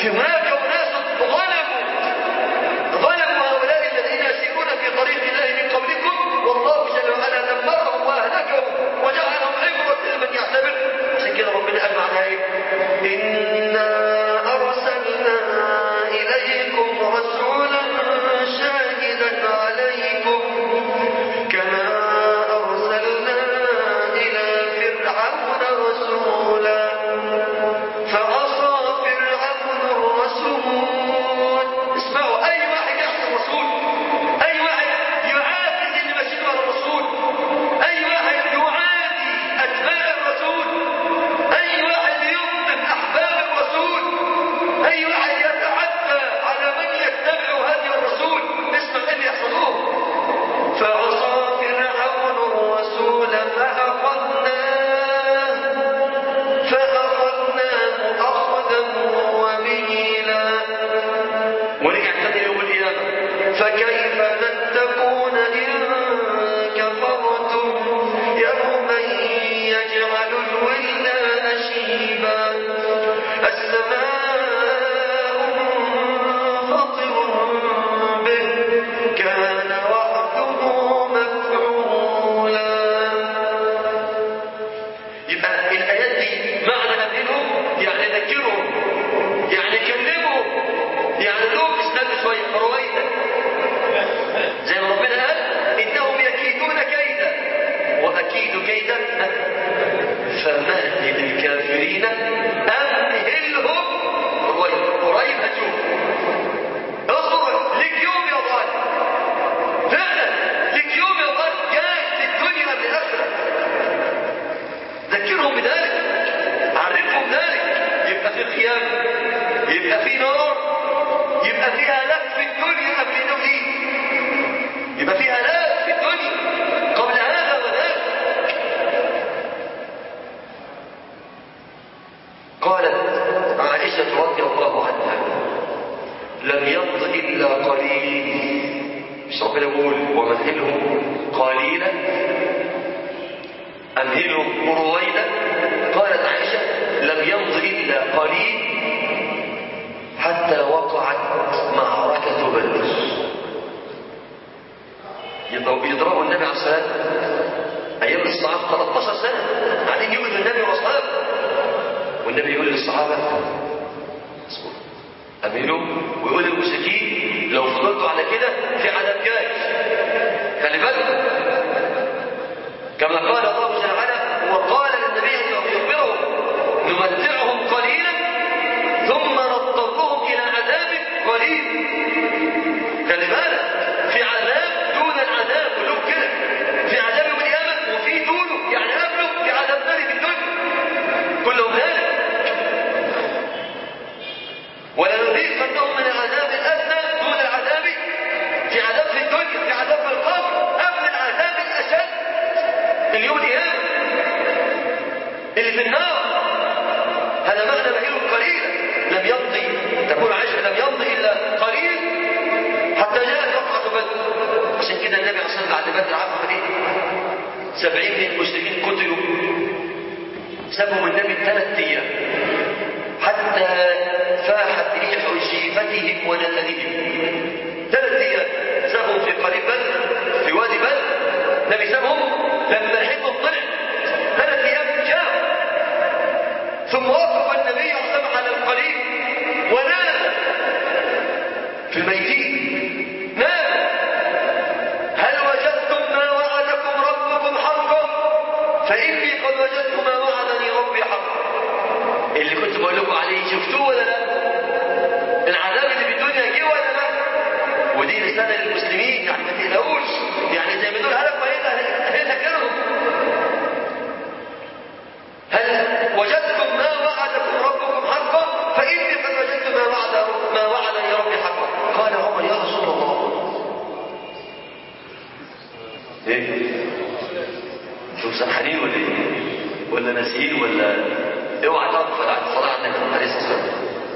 هناك أناس ظلموا هؤلاء الذين يسيرون في طريق الله من قبلكم، والله جل وعلا دمرهم وأهلكهم وجعلهم عبرة لمن يعتبر. عشان كده ربنا قال معناها ايه؟ إنا أرسلنا إليكم رسولا شاهدا عليكم كما أرسلنا إلى فرعون رسولا فعصى فرعون الرسول. اسمعوا، أي واحد يعصي الرسول، أي واحد يعاكس اللي ماشيين على الرسول، أي واحد يعادي أتباع الرسول، أي واحد يظلم أحباب الرسول، أي واحد يتعدى على من يتبع هدي الرسول، اسمع إيه اللي يحصل لهم. فعصى فرعون الرسول فأخذناه أخذا وبيلا. ورجع تاني يوم القيامة، فكيف تتقون إن كفرتم يوما يجعل الولدان شيبا السماء منفطر به كان وعده مفعولا. يبقى الآيات دي معنى أمنهم يعني ذكرهم، يعني كلمهم، يعني لهم اسنادوا شوية رويدا، زي ما ربنا قال إنهم يكيدون كيدا وأكيد كيدا فمهل الكافرين أمهلهم رويدا. قريب هتشوف، اصبر لك يوم يا ظالم، فعلا لك يوم يا ظالم جاي في الدنيا قبل الآخرة. ذكرهم بذلك، عرفهم ذلك. يبقى في قيامة، يبقى في نار، يبقى في هلاك في الدنيا قبل التوحيد، يبقى في هلاك في الدنيا قبل هذا وذاك. قالت عائشة رضي الله عنها لم يمض إلا قليل، مش ربنا يقول ومهلهم قليلا أمهلهم رويدا؟ قالت عائشة لم يمض إلا قليل حتى وقعت معركة بدر. يضربوا النبي عليه الصلاة والسلام أيام الصحابة 13 سنة قاعدين يؤذوا النبي وأصحابه، والنبي يقول للصحابة اصبروا أمهلوا، ويقول للمشركين لو فضلتوا على كده في عذاب جاي، خلي بالكم. كما قال الله جل وعلا وقال للنبي أن يخبرهم نمتعهم قليلا ثم نضطرهم إلى عذاب قليل. خلي بالك، في عذاب دون العذاب كلهم كده، في عذاب يوم القيامة وفي دونه يعني قبله في عذاب ثاني في الدنيا، كلهم ذلك. ولنذيقنهم من العذاب الأدنى دون العذاب، في عذاب في الدنيا، في عذاب في القبر قبل العذاب الأشد اليوم القيامة اللي في النار. هذا معنى مهيل قليلا. لم يمضي، تقول عائشة لم يمضي إلا قليل حتى جاءت وقعة بدر. عشان كده النبي عليه الصلاة والسلام بعد بدر عمل ايه؟ 70 من المسلمين قتلوا، سابهم النبي 3 أيام حتى فاحت ريح جيفتهم ونتنهم. 3 أيام سابهم في قريب بدر، في وادي بدر. النبي سابهم لما ريحتهم طلعت 3 أيام جاءوا، ثم وقف النبي صلى الله عليه وسلم على القريب ونادى في الميتين، نادى هل وجدتم ما وعدكم ربكم حقا؟ فإني قد وجدت ما وعدني ربي حقا. اللي كنت بقول لكم عليه شفتوه ولا لا؟ العذاب اللي في الدنيا جه ولا لا؟ ودي رسالة للمسلمين، يعني ما تقلقوش، يعني زي ما دول هلك هيذكرهم. هل وجدتم ما وعدكم ربكم حقا؟ فإني قد وجدت ما وعدني ربي حقا. قال عمر يا رسول الله ايه؟ انتم سرحانين ولا ايه؟ ولا ناسيين ولا اوعى تغفل عن الصلاة على النبي عليه الصلاة والسلام.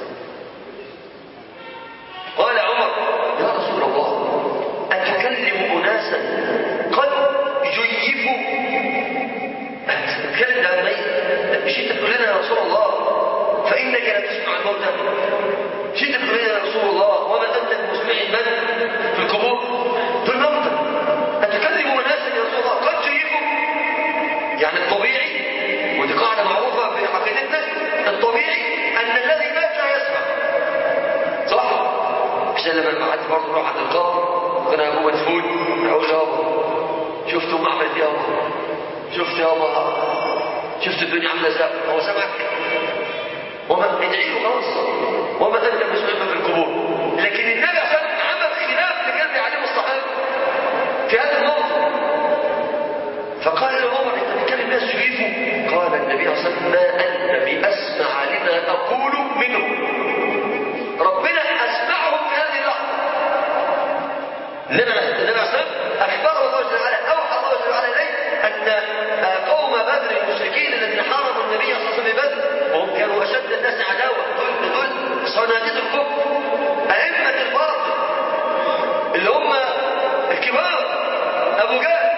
قال عمر يا رسول الله أتكلم أناسا قد جيفوا؟ أتكلم عن ميت؟ مش انت تقول لنا يا رسول الله فإنك لا تسمع الموتى؟ حد برضه يروح عند القبر كان ابوه مدفون يقول له يابا شفت ام عملت ايه يابا؟ شفت يابا؟ شفت الدنيا عامله ازاي؟ هو سمعك؟ وما ادعي له خلاص وما انت مسلم في القبور. لكن النبي عشان عمل خلاف اللي كان بيعلمه الصحابه في هذا الموضوع. فقال له عمر انت بتكلم الناس شريفه؟ قال النبي صلى الله عليه وسلم ما انت باسمع لما اقول منه. ربنا اسمعهم في هذه اللحظه. النبي عليه الصلاه والسلام اخبره الله جل وعلا اوحى الله جل وعلا اليه ان قوم بدر المشركين الذين حاربوا النبي صلى الله عليه وسلم بدر وهم كانوا اشد الناس عداوه دول صناديد الكفر ائمه الباطل اللي هم الكبار ابو جهل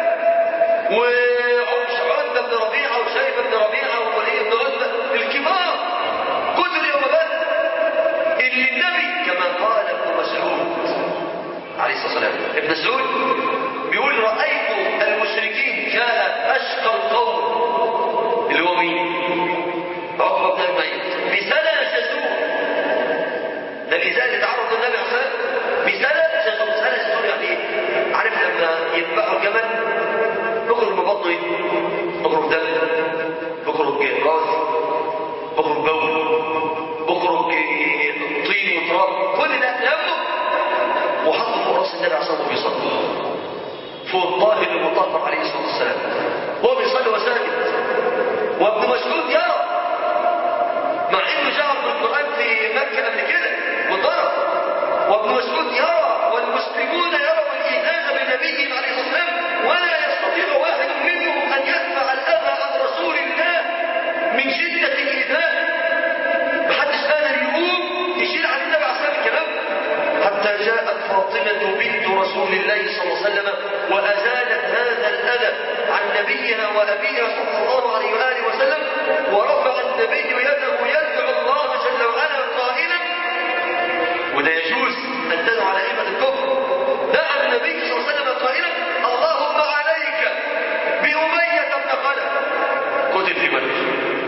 وعتبه بن ربيعه وشيبه بن ربيعه ووليد بن عتبه الكبار قتلوا يوم بدر اللي النبي كما قال ابن مسعود عليه الصلاه والسلام. ابن مسعود بيقول رايت المشركين كان اشقى القوم اللي هو مين؟ عقبه بن الميت بسنه شزور. ده الازاء اللي تعرض للنبي عليه الصلاه والسلام بسنه شزور. سنه شزور يعني ايه؟ عارف لما يذبحوا الجمل يخرج من بطنه ايه؟ يخرج دم، يخرج راس، يخرج بول، يخرج طين وتراب، كل ده لمه وحطه فوق راس النبي عليه الصلاه والسلام بيصلي فوق الطاهر المطهر عليه الصلاه والسلام وهو بيصلي وساجد. وابن مسعود يرى مع انه جاء بالقران في مكه قبل كده وضرب، وابن مسعود يرى والمسلمون يروا الايذاء بنبيهم عليه الصلاه والسلام ولا يستطيع واحد منهم ان يدفع الاذى عن رسول الله من شده الايذاء. محدش قادر يقوم يشيل عن النبي عليه الصلاه والسلام الكلام حتى جاءت فاطمه بنت رسول الله صلى الله عليه وسلم وازالت هذا الاذى عن نبيها وابيها صلى الله عليه واله وسلم. ورفع النبي يده يدعو الله جل وعلا قائلا، وده يجوز ان تدعو على ائمه الكفر، دعا النبي صلى الله عليه وسلم قائلا اللهم عليك بأمية بن خلف قتل في بدر،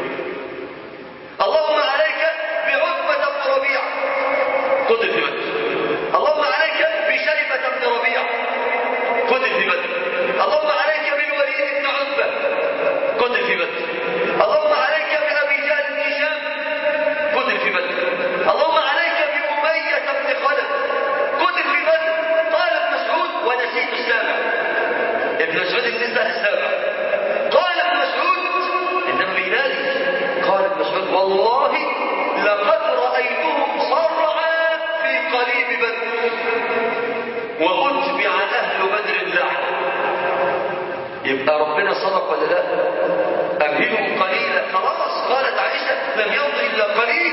اللهم عليك بعتبة بن ربيعة قتل في بدر، اللهم عليك بشيبة بن ربيعة قتل في بدر، اللهم عليك بالوليد بن عتبة قتل في بدر، اللهم عليك بأبي جهل بن هشام قتل في بدر، اللهم عليك بأمية بن خلف قتل في بدر. قال ابن مسعود ونسيت السابع. ابن مسعود بالنسبة للسابع قال ابن مسعود إنما بينادي قال ابن مسعود والله لقد رأيتهم صرعا في قليب بدر وأتبع أهل بدر لعنة. يبقى ربنا صدق ولا لا؟ أمهلهم قليلا. خلاص قالت عائشة لم يمضي إلا قليل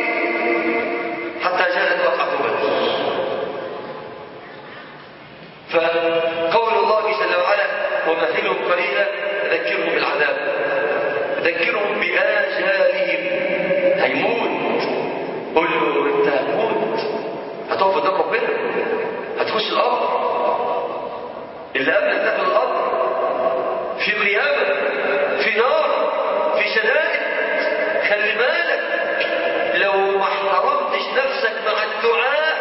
حتى جاءت وقعة بدر. فقول الله جل وعلا ومهلهم قليلا ذكرهم بالعذاب، ذكرهم بآجالهم. هيموت قل له انت هتموت، هتقف قدام ربنا، هتخش القبر، اللي قبل ان تدخل القبر في قيامة، في نار، في شدائد. خلي بالك لو ما احترمتش نفسك مع الدعاء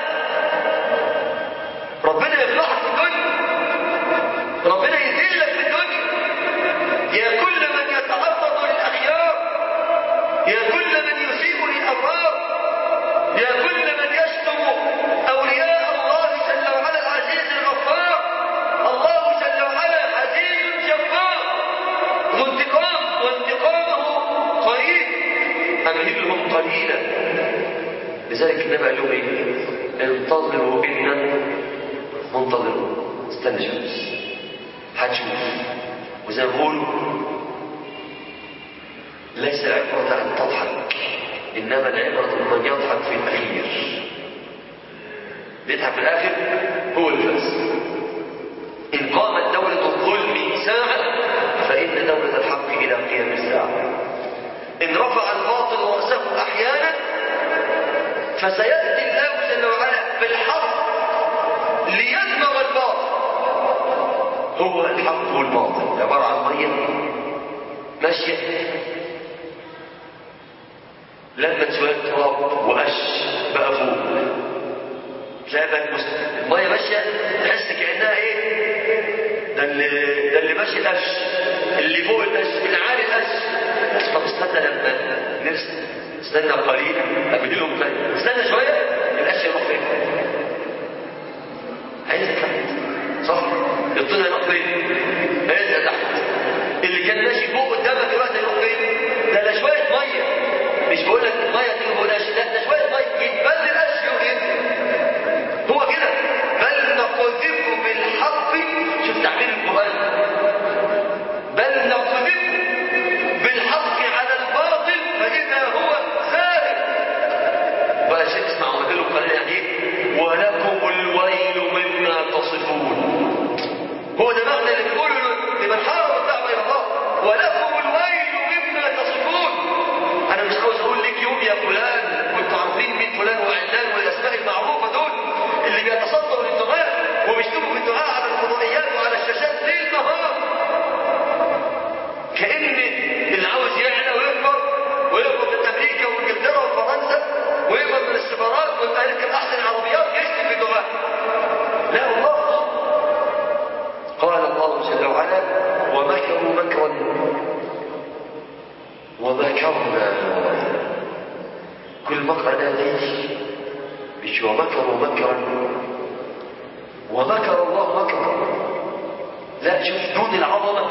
ربنا يفضحك في الدنيا، ربنا يذلك في الدنيا. يا كل من يتعرض للأخيار، يا كل من يسيء للأبرار، يا كل من يشتم أولياء الله جل وعلا العزيز الغفار. الله جل وعلا عزيز جبار ذو انتقام وانتقامه قريب. أمهلهم قليلا. لذلك النبي قال لهم ايه؟ انتظروا إنا منتظرون. استنى شمس هتشوف. وزي ما بقول ليس العبرة أن تضحك، إنما العبرة من يضحك في الأخير. بيضحك في الآخر هو الفاز. إن قامت دولة الظلم ساعة فإن دولة الحق إلى قيام الساعة. إن رفع الباطل رأسه أحيانا فسيأتي الله جل وعلا بالحق ليدمغ الباطل. هو الحق والباطل عبارة عن مية ماشية لما شوية تراب وقش بقى فوق، شايفك مسلم، الميه ماشيه تحس كانها ايه؟ ده اللي ماشي القش، اللي فوق القش، اللي عالي القش. طب استنى لما نرسل، استنى قليلا ابدلهم قليلا، استنى شويه القش يروح فين؟ هينزل تحت، صح؟ الطين هيروح فين؟ هينزل تحت. اللي كان ماشي فوق قدامك دلوقتي هيروح فين؟ ده لا شويه ميه، مش بقول لك الميه تيجي فوق القش، لا ده شويه ميه يتبدل القش ينزل. هو كده، بل نقذف بالحق. شوف تعبير القرآن، بل نقذف بالحق على الباطل فإذا هو زاهق. بقى شيء اسمع وقال قليل يعني ايه؟ ولكم الويل مما تصفون. هو ده معنى اللي بيقوله لمن حارب الدعوة إلى الله، ولكم الويل مما تصفون. أنا مش عاوز أقول لك يوم يا فلان كنتوا عارفين مين فلان وعلان والأسماء المعروفة دول اللي بيتصدوا للدعاء وبيشتموا في الدعاء على الفضائيات وعلى الشاشات ليل نهار، كأن اللي عاوز يعلى ويهرب من أمريكا وإنجلترا وفرنسا ويهرب من السفارات ويبقى يركب أحسن عربيات يشتم في الدعاء. لا والله، قال الله جل وعلا ومكروا مكرا ومكرنا. كل مكر آتي مش ومكروا مكرا ومكر الله مكرا، لا شوف دون العظمة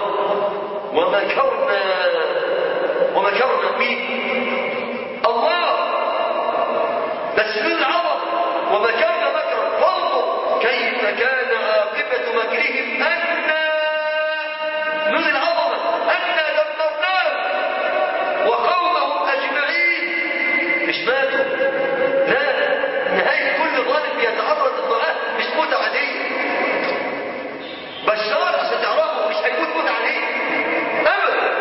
ومكرنا مين؟ الله، بس دون العظمة ومكرنا مكرا. فانظر كيف كان عاقبة مكرهم أنا دون العظمة أنا دمرناهم وقومهم أجمعين. مش ماتوا، لا، نهاية كل ظالم بيتعرض للدعاء مش موت عادية. بشار عشان تعرفوا مش هيموت موت عادية أبدا،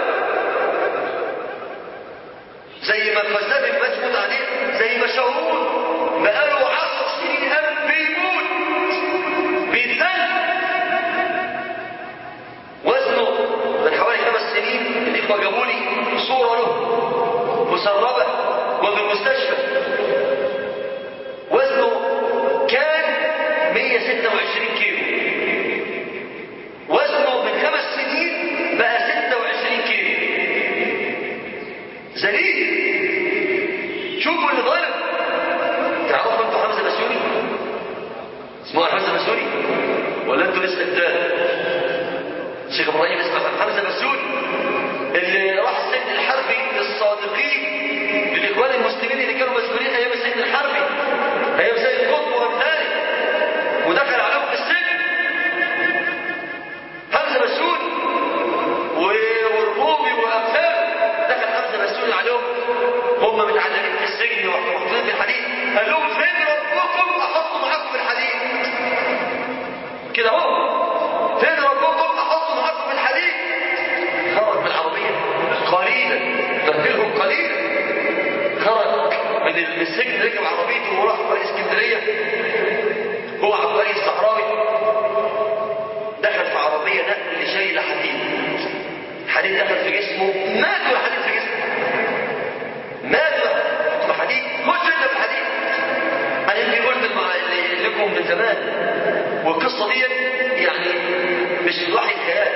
زي ما القذافي ما ماتش موت عادية، زي ما شاورون بقاله 10 سنين بيموت بيتذل. وزنه من حوالي 5 سنين الإخوة جابوا لي صورة له مسربة وفي المستشفى، وزنه كان 126 كيلو، وزنه من 5 سنين بقى 26 كيلو، ذليل. شوفوا اللي ظالم. تعرفوا انتوا حمزة بسيوني؟ اسمه حمزة بسيوني ولا انتوا لسه جداد؟ الشيخ ابراهيم اسمه حمزة بسيوني اللي راح السجن الحربي للصادقين للاخوان المسلمين اللي كانوا مسؤولين ايام السجن الحربي، ايام سيد قطب وامثاله، ودخل عليهم في السجن حمزة بسيوني والرومي وامثاله. دخل حمزة بسيوني عليهم هم متعلقين في السجن ومحطوطين في الحديد، قال لهم فين ربكم احطوا معاكم الحديد كده، اهو فين ربكم احطوا معاكم الحديد. خرج من العربية قليلا، تركلهم قليلا، خرج من السجن ركب عربيته وراح طريق اسكندرية، هو عبقري الصحراوي دخل في عربية نقل شايلة حديد، الحديد دخل في جسمه، مات الحديد في جسمه، مات حديد، خش انت في الحديد. انا يمكن قلت لكم من زمان، والقصة دي يعني مش من وحي الخيال،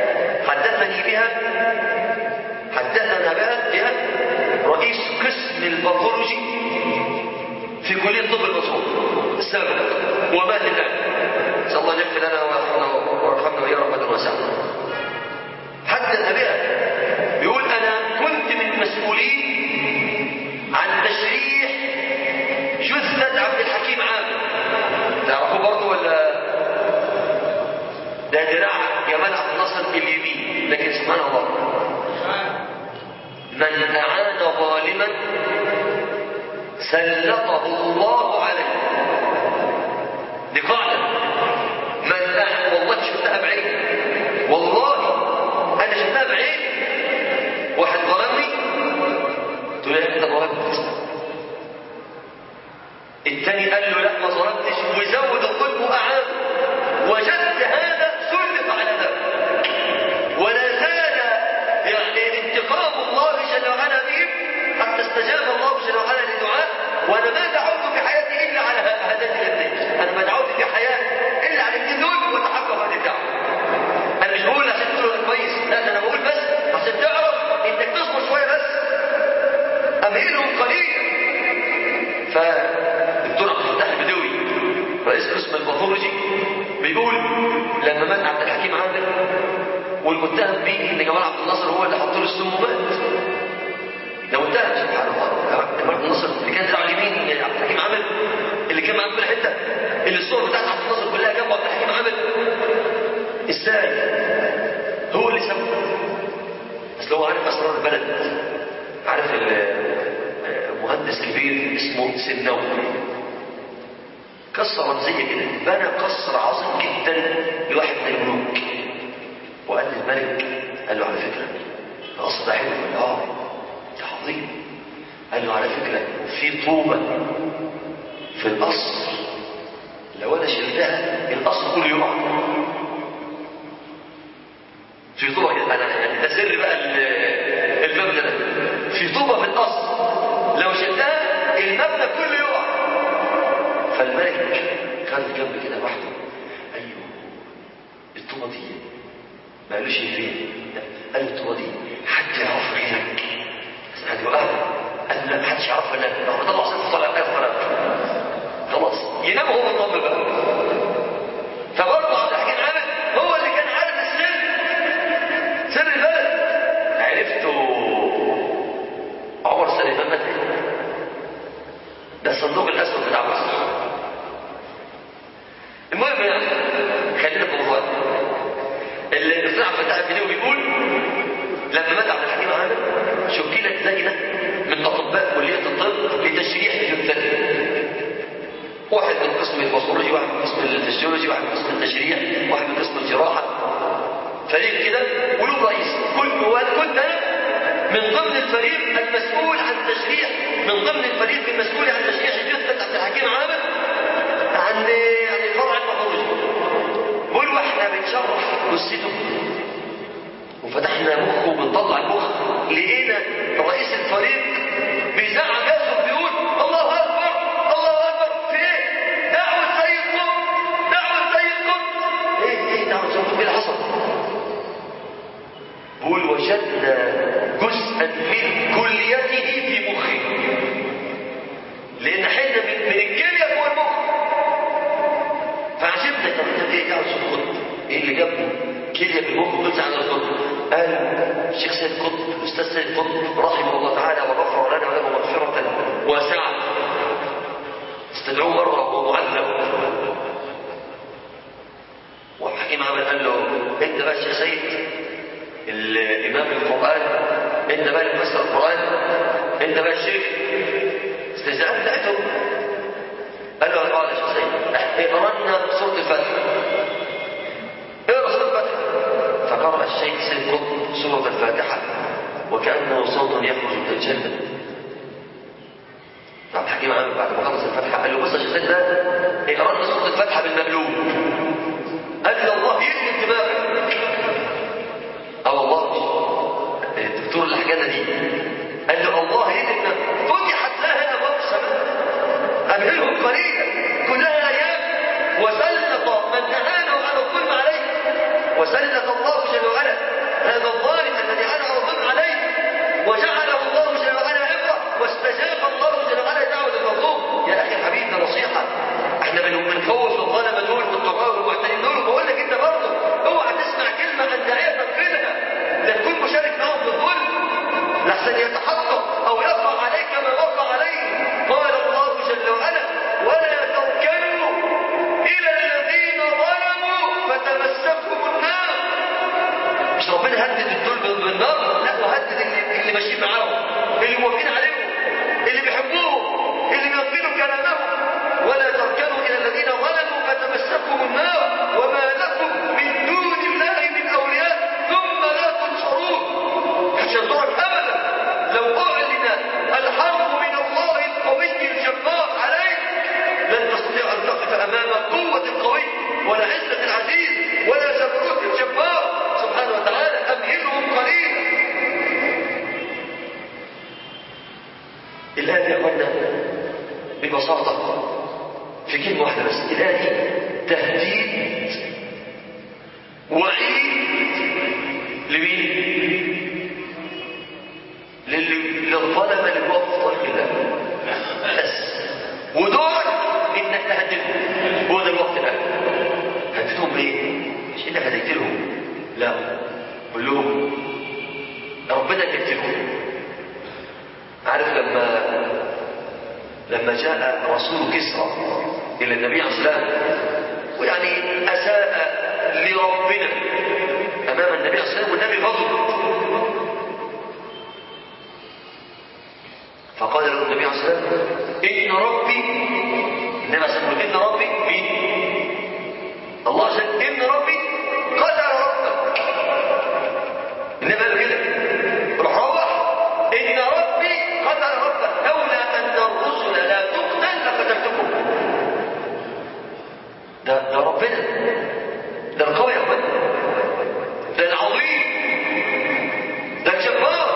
حدثنا بها رئيس قسم الباثولوجي في كلية طب الأصول السابق ومات الآن، نسأل الله يغفر لنا ويرحمنا وإياه رحمة واسعة. حدث بها بيقول أنا كنت من المسؤولين عن تشريح جثة عبد الحكيم عامر، تعرفوا برضه ولا؟ ده دراع جمال عبد الناصر اليمين، لكن سبحان الله من أعان ظالما سلطه الله عليه. دي قاعدة، من أعان، والله شفتها بعيد، والله أنا شفتها بعيد. واحد ظلمني تقول لي أنت ظلمت، الثاني قال له لا ما ظلمتش وزود الظلم وأعان، وجدت هذا سلط على ذلك، ولا زال يعني انتقام الله جل وعلا بهم حتى استجاب الله جل وعلا لدعاء. وانا ما دعوت في حياتي الا على هذين الاثنين، ان جمال عبد الناصر هو اللي حط له السم ومات. لو انتهى سبحان الله. جمال عبد الناصر اللي كان دراعه اليمين عبد الحكيم عامر، اللي كان معاه في كل حته، اللي الصور بتاعت عبد الناصر كلها جنبه عبد الحكيم عامر، ازاي هو اللي سبب؟ اصل هو عارف اسرار البلد، عارف مهندس كبير اسمه سنوي، قصه رمزيه كده، بنى قصر عظيم جدا لواحد من الملوك، وقال للملك، قال له على فكره القصر ده حلو، قال اه ده عظيم، قال له على فكره في طوبه في القصر لو انا شلتها القصر كله يقع. في طوبه كده، انا يعني ده سر بقى المبنى ده، في طوبه في القصر لو شلتها المبنى كله يقع. فالملك خد جنب كده لوحده، ايوه الطوبه دي ما قالوش فين، قال له الطوبه دي حد يعرفها غيرك، بس حد يوقعها، قال له لا محدش يعرفها الا انا، هو طلع صفر طلع خلاص ينام هو مطمن بقى. فبرضه عبد الحكيم عامر هو اللي كان عارف السر، سر البلد، عرفته عمر سليمان مات. ده الصندوق الاسود بتاع مصر. المهم يعني خلينا في موضوع الاقتناع فتح الفيديو بيقول لما مات عبد الحكيم عامر شكلت لجنه من اطباء كليه الطب لتشريح الجثه، واحد من قسم الباثولوجي، واحد من قسم الفسيولوجي، واحد من قسم التشريح، واحد من قسم الجراحه، فريق كده وله رئيس. كنت انا من ضمن الفريق المسؤول عن تشريح، من ضمن الفريق المسؤول عن تشريح جثه عبد الحكيم عامر عن يعني فرع الباثولوجي. بقول واحنا بنشرح جثته وفتحنا مخه وبنطلع المخ، لقينا رئيس الفريق بيزعق جاسه بيقول الله اكبر الله اكبر، في ايه؟ دعوه سيد قطب، دعوه سيد قطب. ايه دعوه سيد قطب؟ ايه اللي حصل؟ بقول وجدنا جزءا من كليته في مخه، لان حته من الكليه جوه المخ. فعجبنا، طب انت ايه دعوه سيد قطب؟ ايه اللي جابه كليه بالمخ وجزء عن القطب؟ قال الشيخ سيد قطب، الاستاذ سيد قطب رحمه الله تعالى وغفر لنا وله مغفره واسعه، استدعوه مره وهو معذب، وحكيم عامر قال له انت بقى الشيخ سيد الامام القران، انت بقى اللي تفسر القران، انت بقى الشيخ. استهزاء بتاعتهم. قال له قال يا شيخ سيد اقرا لنا سوره الفاتحه، اقرا سوره الفاتحه. فقرأ الشيخ سيد قطب سورة الفاتحة وكأنه صوت يخرج من الجنة. عبد الحكيم عامر بعد ما خلص الفاتحة قال له بص يا شيخ سيد ده اقرأ لنا سورة الفاتحة بالمقلوب. قال له الله يقلب دماغك. والله الدكتور اللي حكى لنا دي قال له الله يقلب دماغك. فتحت لها أبواب السماء أمهلهم قليلا كلها أيام، وسلط من تعانوا على الظلم عليه، وسلط الله جل وعلا هذا الظالم الذي أنعم الظلم عليه وجعله الله جل وعلا عبرة، واستجاب الله جل وعلا دعوة المظلوم. يا أخي الحبيب ده نصيحة، احنا بنخوف الظلمة دول والطغاة والمعتدين دول، وبقول لك انت برضه اوعى تسمع كلمة عن داعية تنقلها لا تكون مشارك معهم في الظلم لحسن يتحقق او يقع عليك ما وقع عليه. قال الله جل وعلا ولا تركنوا إلى الذين ظلموا فتمسكهم النار. مش ربنا هدد الدول بالنار، لا وهدد اللي ماشيين معاهم، اللي موافقين عليهم، اللي بيحبوهم، اللي بينقلوا كلامهم. ولا تركنوا إلى الذين ظلموا فتمسكهم النار وما لكم من دون الله من أولياء ثم لا تنصرون. مش ينصرك أبدا لو أعلن الحرب من الله القوي الجبار عليك، لن تستطيع أن تقف أمام قوة القوي ولا عزة العزيز ولا جبروت الجبار سبحانه وتعالى. أمهلهم قليلا. الآن يا أخوانا ببساطة في كلمة واحدة بس، الآن تهديد وعيد لمين؟ للظلمة اللي هو في طريق الله بس، ودورك انك تهددهم. هو ده الوقت الآن. هددهم بايه؟ مش انك هتقتلهم، لا، قول لهم لما جاء رسول كسرى إلى النبي عليه الصلاة والسلام ويعني أساء لربنا أمام النبي عليه الصلاة والسلام والنبي غضب، فقال له النبي عليه الصلاة والسلام إن ربي، النبي عليه الصلاة والسلام إن ربي مين؟ الله عز وجل، إن ربي قتل ربك. النبي قال كده روح إن ربي قتل ربك لولا أن الرسل لا تقتل لقتلتكم. ده ربنا، ده القوي يا اخوان، ده العظيم، ده الجبار.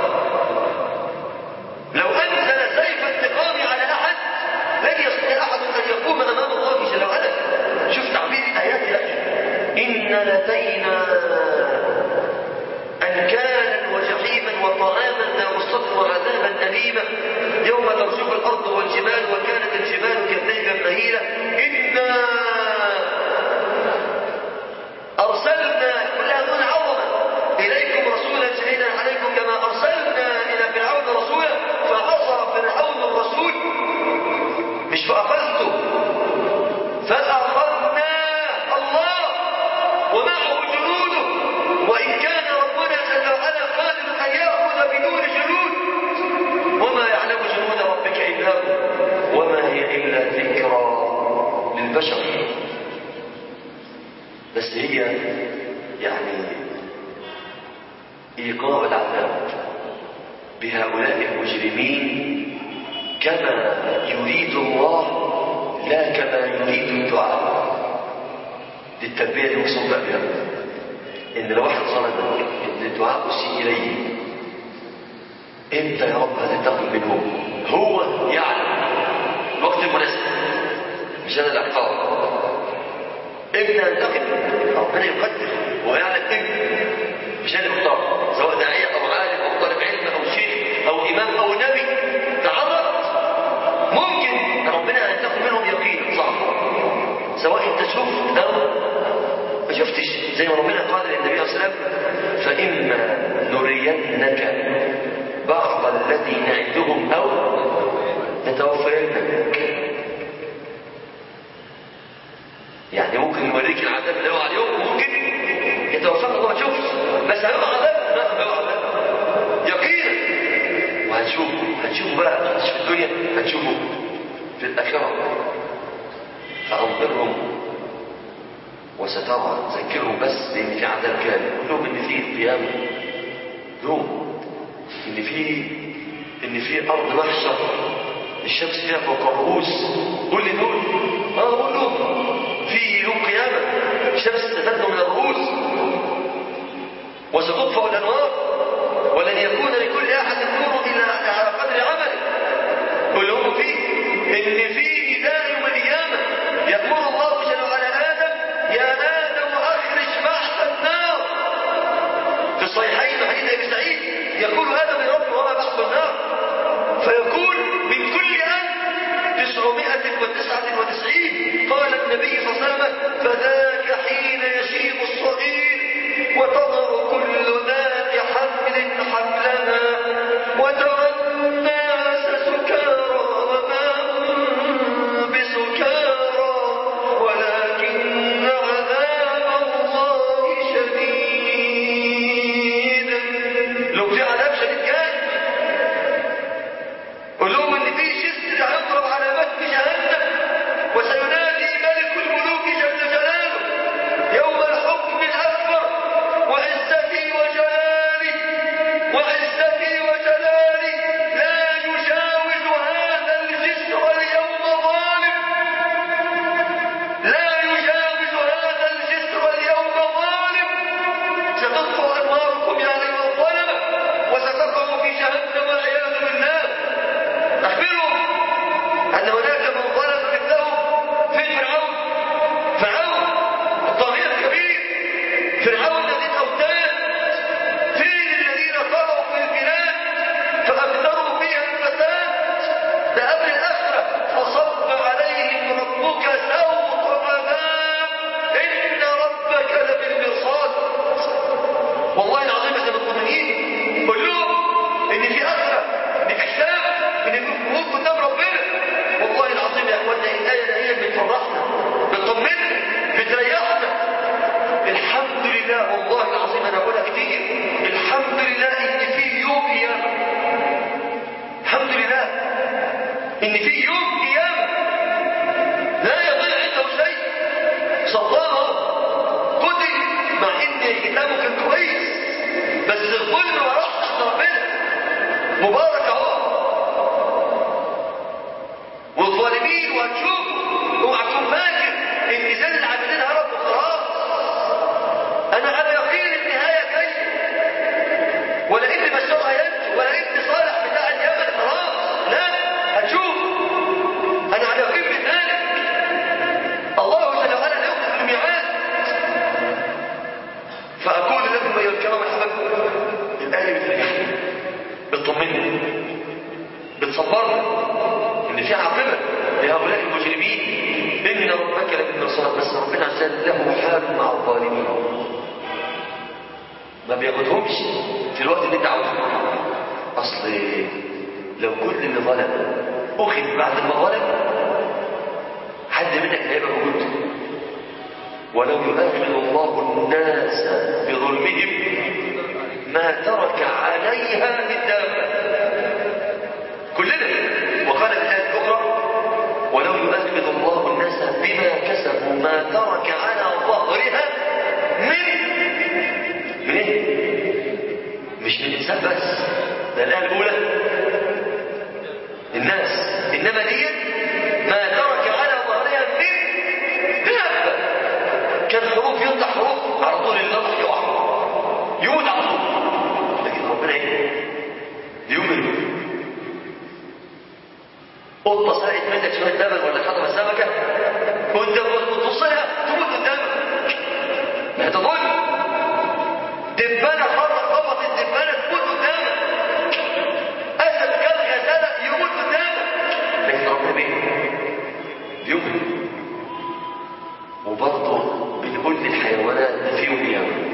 لو أنزل سيف انتقام على أحد لن يستطيع أحد أن يقوم أمام الله جل وعلا. شوف تعبير الآيات لك إن لدينا أنكالا وجحيما وطعاما ذا غصة وعذابا أليما يوم ترجف الأرض والجبال وكانت الجبال كثيبا مهيلا إنا أرسلنا كلها دون عظمة إليكم رسولا شهيدا عليكم كما أرسلنا إلى فرعون رسولا فعصى فرعون الرسول مش فأخذته فأخذنا الله ومعه جنوده وإن كان ربنا جل وعلا قادر أن يأخذ بدون جنود وما يعلم جنود ربك إلا هو وما هي إلا ذكرى للبشر. بس هي يعني إيقاع العذاب بهؤلاء المجرمين كما يريد الله لا كما يريد الدعاء. دي التربية اللي مقصود بها إن لو واحد ظلم إن الدعاء أسيء إليه إمتى يا رب هتنتقم منه؟ هو يعلم الوقت المناسب مش أنا اللي أختار. إمتى ينتقم؟ ربنا يقدر ويعلم إمتى مش أنا اللي أختار، سواء داعية أو عالم أو طالب علم أو شيخ أو إمام أو نبي تعرض ممكن ربنا ينتقم منهم يقينا صح، سواء أنت شفت أو ما شفتش، زي ما ربنا قال للنبي عليه الصلاة والسلام فإما نرينك بعض الذي نعدهم أو نتوفينك. يعني ممكن يوريك العذاب اللي هو عليهم وممكن يتوفاك الله ما تشوفش، بس هيبقى عذاب ما هيبقى عذاب يقينا. وهتشوفه بقى مش في الدنيا، هتشوفه في الآخرة. فأنظرهم وسترى، ذكرهم بس ان في عذاب كامل، قول لهم ان في قيامة، لهم ان في ارض محشر الشمس فيها فوق الرؤوس، قول لي دول قول لهم في يوم قيامة الشمس تتبدل من الرؤوس وستطفأ الانوار ولن يكون لكل احد نور الا على قدر عمله. قول لهم ان في نداء يوم القيامة يأمر الله جل وعلا آدم يا آدم أخرج بعث النار. في الصحيحين حديث أبي سعيد يقول آدم يا رب وما بعث النار؟ فيقول من كل 999. قال النبي صلى الله عليه وسلم فذاك حين يشيب الصغير وتضع كل ذات حمل حملها وترى الناس إن في يوم قيامة لا يضيع عنده شيء. صدامه قتل مع إن كتابه كان كويس، بس الظلم ما راح تحت ربنا. مبارك اهو. والظالمين وهتشوف، اوعى تكون فاكر ان زين العابدين هرب وخلاص. انا على يقين النهايه جايه، ولا ان بشار هينجو، ولا ان صالح بتاع اليمن خلاص. لا، هتشوف. انا على يقين بذلك. الله جل وعلا لا يخلف الميعاد. فاقول لكم ايها الكرام الاحباب، الايه بتريحني، بتطمني، بتصبرنا ان في عاقبه لهؤلاء المجرمين. ان ربك لبالمرصاد. بس ربنا عز وجل له حال مع الظالمين، ما بياخدهمش في الوقت اللي انت عاوزه. اصل لو كل اللي ظلم اخذ بعد ما ظلم، حد منك هيبقى موجود. ولو يؤاخذ الله الناس بظلمهم ما ترك عليها من دابة. كلنا. وقال في الآية الأخرى: ولو يؤاخذ الله الناس بما كسبوا ما ترك على ظهرها من مش من الإنسان بس، ده الآية الأولى الناس، إنما دي ما ترك على ظهرها من دابة. كان حروف ينطح حروف على طول، النطح يقع يموت على طول. لكن ربنا ايه؟ يؤمن. قطه سرقت منك شويه لبن ولا خطفت سمكه وانت بتبصلها تموت قدامك، ما تظن. دبانه خبطت دبانه تموت قدامك، اسد كان غزاله يموت قدامك. لكن ربنا بيؤمن. وبرضه بنقول للحيوانات في يوم قيامه.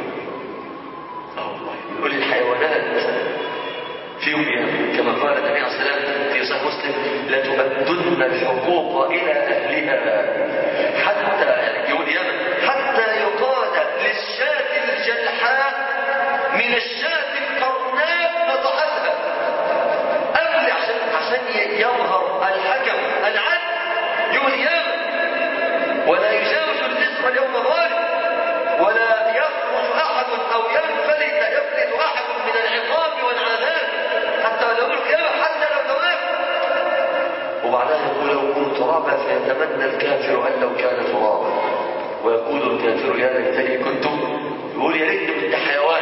بنقول للحيوانات في يوم قيامه، كما قال النبي عليه الصلاه والسلام في صحيح مسلم: لتؤدن الحقوق الى اهلها حتى يوم القيامه، حتى يقال للشاة الجلحاء من الشاة القرناء نضحتها. قبل عشان يظهر الحكم العدل يوم القيامه، ولا يجاوز الجسر اليوم ظالم، ولا يخرج احد او يفلت احد من العقاب والعذاب حتى يوم القيامه، حتى لو تواب. وبعدها يقول: لو كنت ترابا فيتمنى الكافر ان لو كان ترابا، ويقول الكافر: يا ليتني كنت. يقول: يا ريت كنت حيوان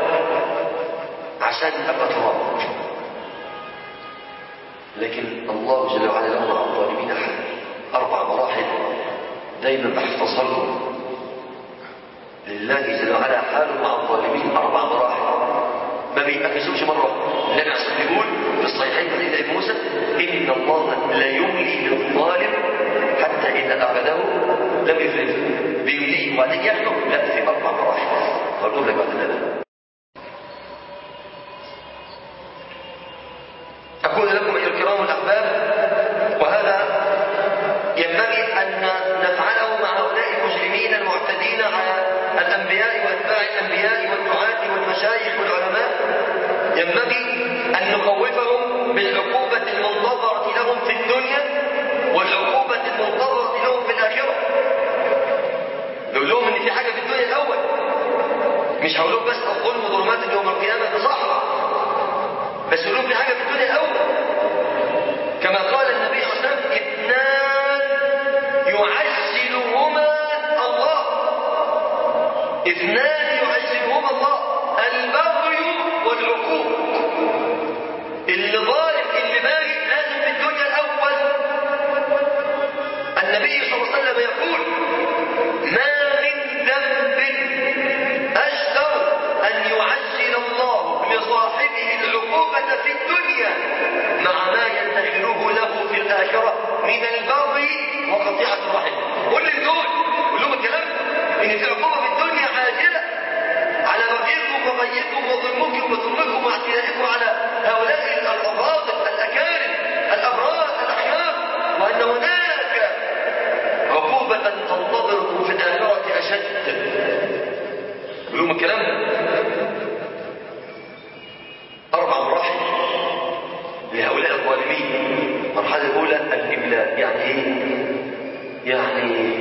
عشان ابقى تراب. لكن الله جل وعلا له مع الظالمين حال. 4 مراحل دايما بحفظها لكم. لله جل وعلا حال مع الظالمين 4 مراحل، ما بينفذوش مره. النبي عليه الصلاه بيقول في الصحيحين حديث ابي موسى: ان الله لا يملي للظالم حتى اذا اخذه لم يفلته. بيمليه وبعدين ياخده. لا، في 4 مراحل هقول لك بعد ذلك. اقول لكم ايها الكرام الاحباب، وهذا ينبغي ان نفعله مع هؤلاء المجرمين المعتدين على الانبياء واتباع الانبياء والدعاة والمشايخ والعلماء. ينبغي ان نخوفهم بالعقوبة المنتظرة لهم في الدنيا والعقوبة المنتظرة لهم في الاخرة. نقول لهم ان في حاجة في الدنيا الاول، مش هقول لهم بس الظلم وظلمات يوم القيامة، ده صح، بس يقول لهم في حاجة في الدنيا الاول. كما قال النبي صلى الله عليه وسلم: 2 يعجلهما الله، 2 يعجلهما الله: البغي والعقوق. اللي ظالم اللي باغي لازم في الدنيا الاول. النبي صلى الله عليه وسلم يقول: ما من ذنب اجدر ان يعجل الله لصاحبه العقوبة في الدنيا مع ما يدخره له في الآخرة من البغي وقطيعة الرحم. قل لي دول، قل لهم الكلام ان في عقوبة في الدنيا عاجلة على بغيكم وغيكم وظلمكم وظلمكم واعتدائكم على هؤلاء الأفاضل الأكارم الأبرار الأخيار، وأن هناك عقوبة تنتظركم في الآخرة أشد. قل لهم الكلام. 4 مراحل لهؤلاء الظالمين. المرحلة الأولى يعني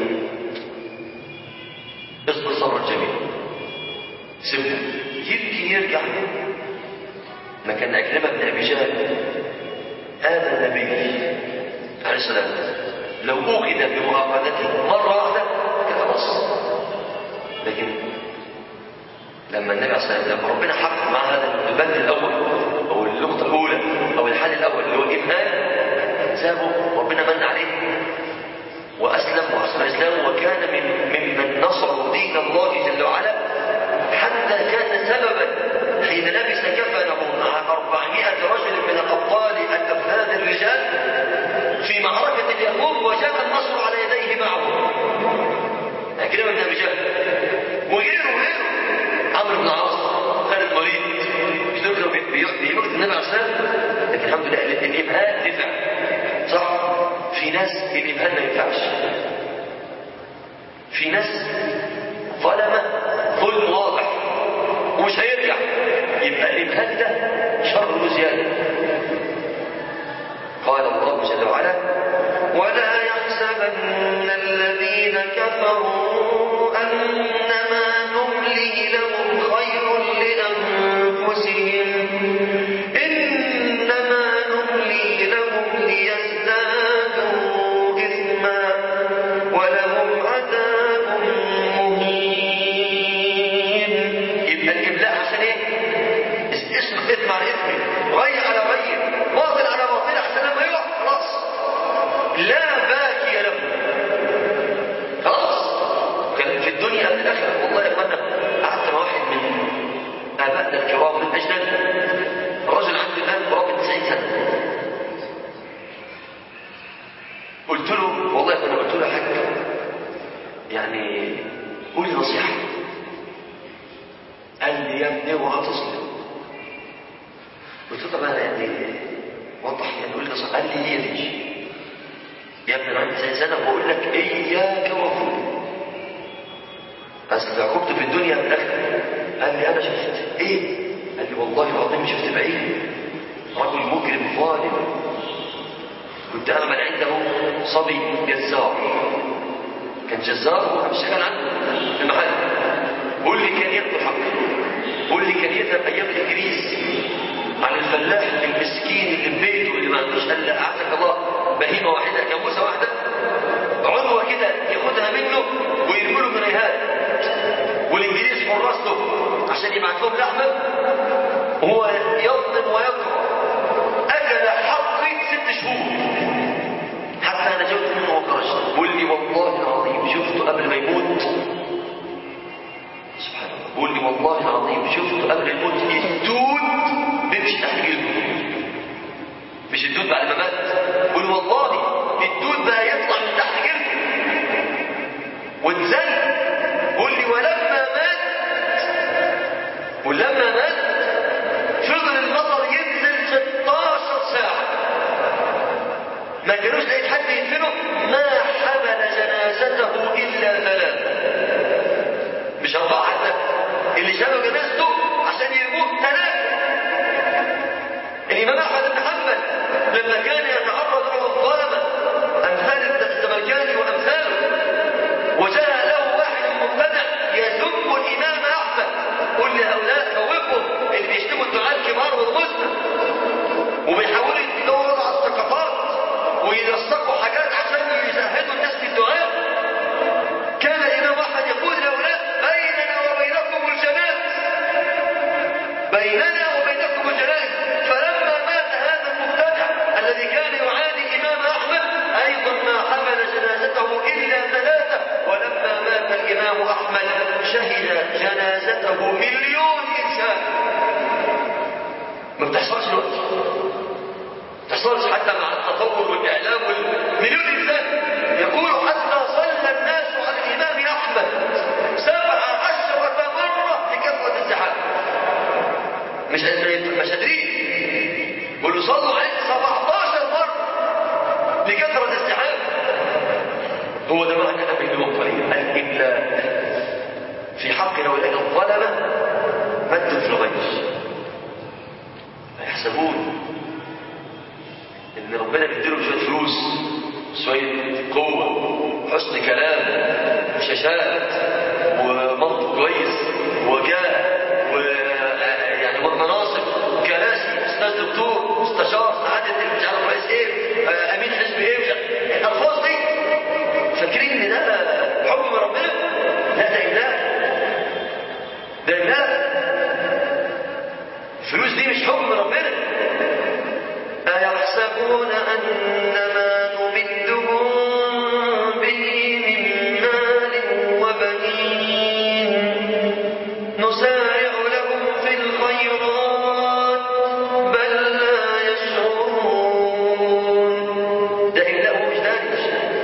اصبر صبر جميل، سيبه يمكن يرجع منه. ما كان عكرمة بن أبي جهل هذا النبي عليه السلام لو أوقد بمؤاخذته مرة واحدة كان خلاص. لكن لما النبي عليه الصلاة والسلام لما ربنا حق مع هذا البند الأول أو اللقطة الأولى أو الحال الأول اللي هو الإمهال، سابه ربنا من عليه وأسلم وحسن الإسلام وكان ممن نصروا دين الله جل وعلا، حتى كان سببا حين لبس كفنه مع 400 رجل من الأبطال الأفذاذ الرجال في معركة اليهود، وجاء النصر على يديه معه. عكرمة بن أبي جهل وغيره عمرو بن العاص، خالد بن الوليد، مش دول كانوا بيموت النبي عليه الصلاة والسلام. لكن الحمد لله الإمهال نفع، صح؟ في ناس الإمهال ما ينفعش، في ناس ظلمة ظلم واضح ومش هيرجع، يبقى الإمهال ده شر زيادة. قال الله جل وعلا: ولا يحسبن الذين كفروا أنما نملي لهم خير لأنفسهم إنما نملي لهم ليزدادوا إثما ولهم عذاب مهين. يبقى الإملاء عشان إيه؟ اسم إثم على إثم، غي على غي، باطل على باطل، عشان لما يقع خلاص لا باكي له، خلاص. كان في الدنيا قبل الآخرة. والله يا إخوانا قعدت مع واحد من آبائنا الكرام من أجداد، الرجل عنده الآن قرابة 90 سنة. قلت له والله يا إخوانا، قلت له يا حاج يعني قول لي نصيحة. قال لي يا ابني اوعى تظلم. قلت له طب انا يعني وضح يعني قول لي نصيحة. قال لي هي دي يا ابني، انا عندي 90 سنة وبقول لك اياك والظلم، اصل عقوبته في الدنيا في الاخره. قال لي انا شفت ايه؟ قال لي والله العظيم شفت بعيد رجل مجرم ظالم، كنت اعمل عنده صبي جزار، كان جزار وانا مش شغال عنده في المحل. قول لي كان ياكل حقه، قول لي كان يذهب ايام الانجليز على الفلاح المسكين اللي في بيته اللي ما عندوش الا اعزك الله بهيمه واحده، جاموسه واحده، عنوه كده ياخدها منه ويرمي له جنيهات، والانجليز حراس له عشان يبعت لهم لحمه، وهو يظلم ويكره. اكل حقي 6 شهور حتى انا جبت منه وخرجت. قول لي والله العظيم شفته قبل ما يموت، سبحان الله، قول لي والله العظيم شفته قبل ما يموت الدود بيمشي تحت جلده، مش الدود بعد ما مات. قول والله الدود بقى يطلع من تحت جلده واتزل. قول لي ولما مات فضل المطر ينزل 16 ساعة، ما كانوش لاقيين حد يدفنه، ما حمل جنازته إلا 3، مش 4 حتى، اللي شالوا جنازته عشان يرموه 3. الإمام أحمد بن حنبل لما كان يتعرض له الظلمة أمثال الزملكاني وأمثاله، وجاء له واحد مبتدع يذم الإمام أحمد، قل لهؤلاء خوفهم اللي بيشتموا الدعاء الكبار والغزة وبيحاولوا يدوروا على السقطات ويلصقوا حاجات عشان يزهدوا الناس في الدعاء. كان الإمام أحمد يقول لهؤلاء: بيننا وبينكم الجنائز، بيننا وبينكم الجنائز. فلما مات هذا المبتدع الذي كان يعادي الإمام أحمد أيضا ما حمل جنازته إلا 3. ولما مات الإمام أحمد شهد جنازته 1,000,000 إنسان. ما بتحصلش دلوقتي، ما بتحصلش حتى مع التطور والإعلام والمليون إنسان. يقول حتى صلى الناس على الإمام أحمد 17 مرة لكثرة الزحام، مش قادرين، قولوا صلوا عليه 17 مرة لكثرة الزحام. هو ده معنى أنا بين الوطنية، الإملاء في حق هؤلاء الظلمة مدوا في الغيش، يحسبون ان ربنا بيديلهم شويه فلوس، شويه قوه، حسن كلام وشاشات ومنطق كويس ووجاه ويعني مناصب وكراسي، استاذ دكتور مستشار سعاده مش عارف رئيس ايه، امين حزب ايه، مش عارف الالفاظ دي، فاكرين ان ده حب من ربنا؟ لا، ده املاء، ده املاء. الفلوس دي مش حب من ربنا. أيحسبون أنما نمدهم به من مال وبنين نسارع لهم في الخيرات بل لا يشعرون. ده إملاء مش دارج.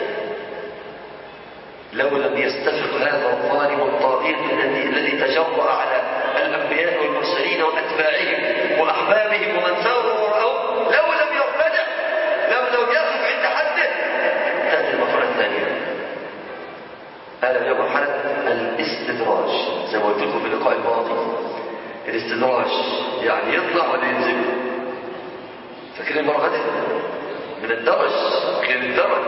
لو لم يستفق هذا الظالم الطاغية الذي تجرأ على الأنبياء والمرسلين وأتباعهم وأحبابهم ومن ساروا وراءهم، لو لم يرتدع، لو لم يقف عند حده، تأتي المرحلة الثانية. ألا هي مرحلة الاستدراج، زي ما قلت لكم في اللقاء الماضي. الاستدراج يعني يطلع ولا ينزل. فاكرين المرة دي؟ من الدرج غير الدرج.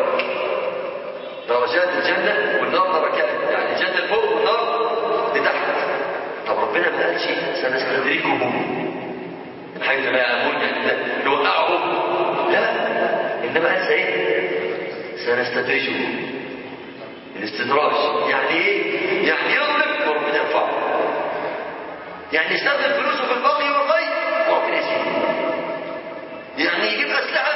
درجات الجنة والنار دركات، يعني الجنة لفوق والنار لتحت. طب ربنا ما قالش سنستدركهم من حيث لا يعلمون، يعني نوقعهم، لا، انما قال ايه؟ سنستدرجهم. الاستدراج يعني ايه؟ يعني يظلم وربنا يرفعه، يعني يستخدم فلوسه في البغي والغي وربنا يزيده، يعني يجيب اسلحه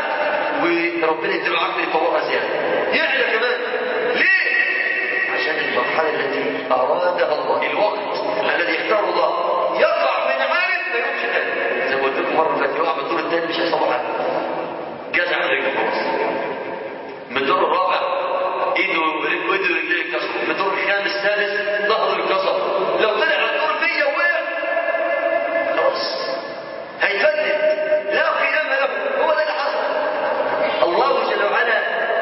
وربنا يديله عقل يطورها زياده، يعلى كمان. ليه؟ عشان المرحله التي ارادها الله، الوقت الذي اختاره الله، يطلع من عالم ما يقومش تاني. زي ما قلت لكم مره فاتت، يقع من الدور الثاني مش هيحصل حاجه، جزع رجله خلاص. من الدور الرابع ايده ورجليه اتكسروا، من الدور الخامس السادس ظهره اتكسر، لو طلع على الدور 100 ووقع خلاص هيتفلت، لا قيام له. هو ده اللي حصل. الله جل وعلا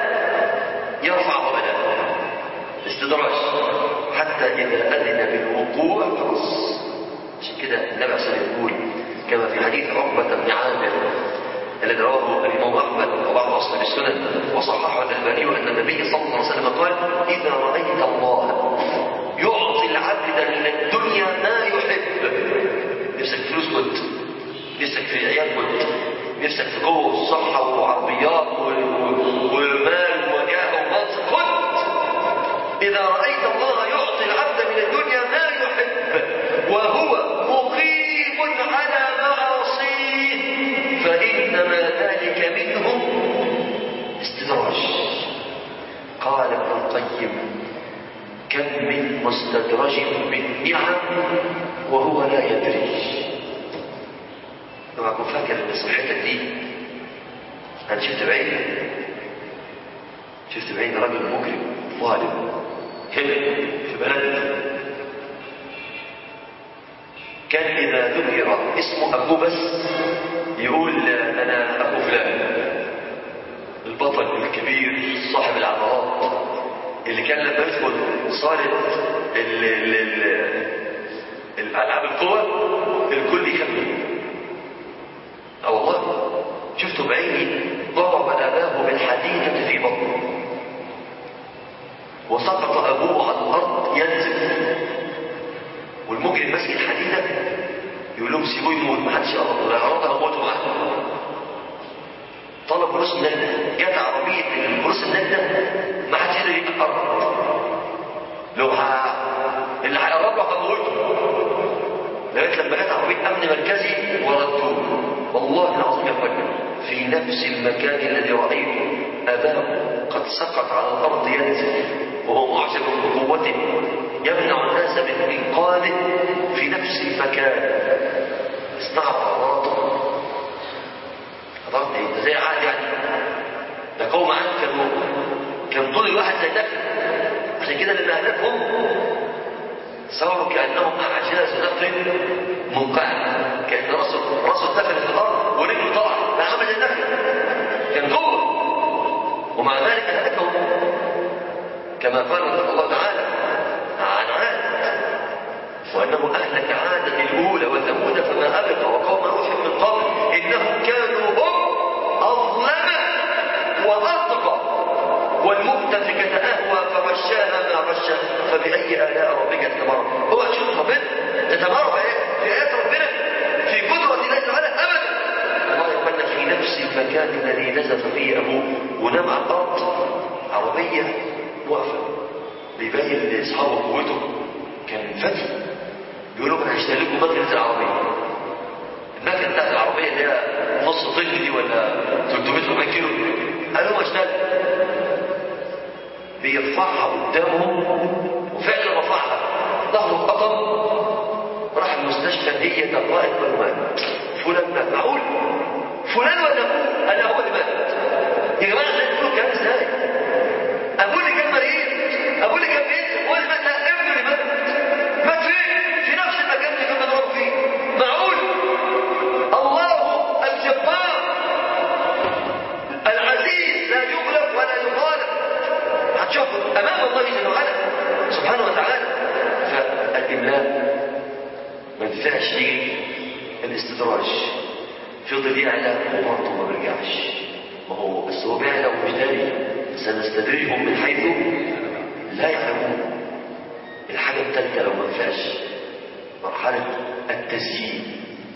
يرفع ابدا استدراج حتى اذا اذن بالوقوع خلاص. عشان كده النبي عليه الصلاه والسلام يقول كما في حديث عقبه بن عامر الذي رواه الامام احمد وبعض اصحاب السنن وصححه الالباني، ان النبي صلى الله عليه وسلم قال: اذا رايت الله يعطي العبد من الدنيا ما يحب، نفسك فلوس خد، نفسك في عيال خد، نفسك في قوه وصحه وعربيات ومال وجاه ومنصب خد. اذا رايت الله يعطي العبد من الدنيا ما يحب وهو مقيم على معاصيه فانما ذلك منهم استدراج. قال ابن القيم: كم من مستدرج بالنعم وهو لا يدري. لما اكون فاكر ان صحتك دي، انا شفت بعيني راجل مجرم ظالم هنا في بلدنا، كان اذا ذكر اسمه ابوه بس يقول انا اخو فلان، البطل الكبير صاحب العضلات اللي كان لما يدخل صالة الالعاب القوى الكل يخبره. والله شفته بعيني ضرب اباه بالحديدة في بطنه وسقط ابوه على الارض ينزف، والمجرم ماسك الحديدة يقول لهم سيبوه يموت، ما حدش يقرب، لا يقرب هموته معاه. طلب فلوس النجدة، جت عربية الفلوس النجدة ما حدش يقدر يقرب، لو اللي هيقرب له هموته، لغايه لما جت عربية امن مركزي وردوه. والله العظيم يا اخوانا في نفس المكان الذي رايته اباه قد سقط على الارض ينزف وهو معجب بقوته يمنع الناس من انقاذه، في نفس المكان استعرض عضلاته. عضلات ايه؟ ده زي عاد يعني، ده قوم عاد كان طول الواحد زي دخل. عشان كده لما هلكهم صاروا كانهم اعجاز نخل منقعد، كان راسه اتدخلت في الارض ورجله طلعت، ده عمل زي النخل، كان قوه، ومع ذلك هلكهم كما قال الله تعالى عن عاد وانه اهلك عادا الاولى وثمود فما ابقى وقوم نوح من قبل انهم كانوا هم اظلم واطغى والمؤتفكة أهوى فغشاها ما غشا فبأي آلاء ربك تتمارى. اوعى تشوف ربنا تتمارى في آيات ربنا في قدرة الله تعالى أبدا. الله يقول في نفس المكان الذي نزف فيه أبوه ونام على الأرض عربية واقفة بيبين لأصحابه قوته. كان فتي بيقولوا انا هشتري لكم مكنة العربية. المكنة بتاعت العربية اللي هي نص طن دي ولا 300 كيلو. قالوا ما اشتري. بيرفعها قدامهم وفعلا رفعها. ظهره اتقطم راح المستشفى. هي تقائد والمات. فلان مات. معقول فلان ولا ابوه؟ قال هو اللي مات. يا جماعه ازاي تقولوا الكلام ازاي؟ ابوه اللي كان مريض، ابوه اللي كان بينزل، هو اللي مات. لا ابنه اللي مات. مات فين؟ في نفس المكان اللي كان مضروب فيه. معقول؟ الله الجبار العزيز لا يغلب ولا يغالب. هتشوفوا امام الله جل وعلا سبحانه وتعالى. فالاملاء ما ينفعش يجي الاستدراج. فضل يعلى وبرضه ما بيرجعش. ما هو بس هو بيعلى ومش داري. سنستدرجهم من حيث لا يعلمون. الحاجة الثالثة لو ما نفعش مرحلة التزيين.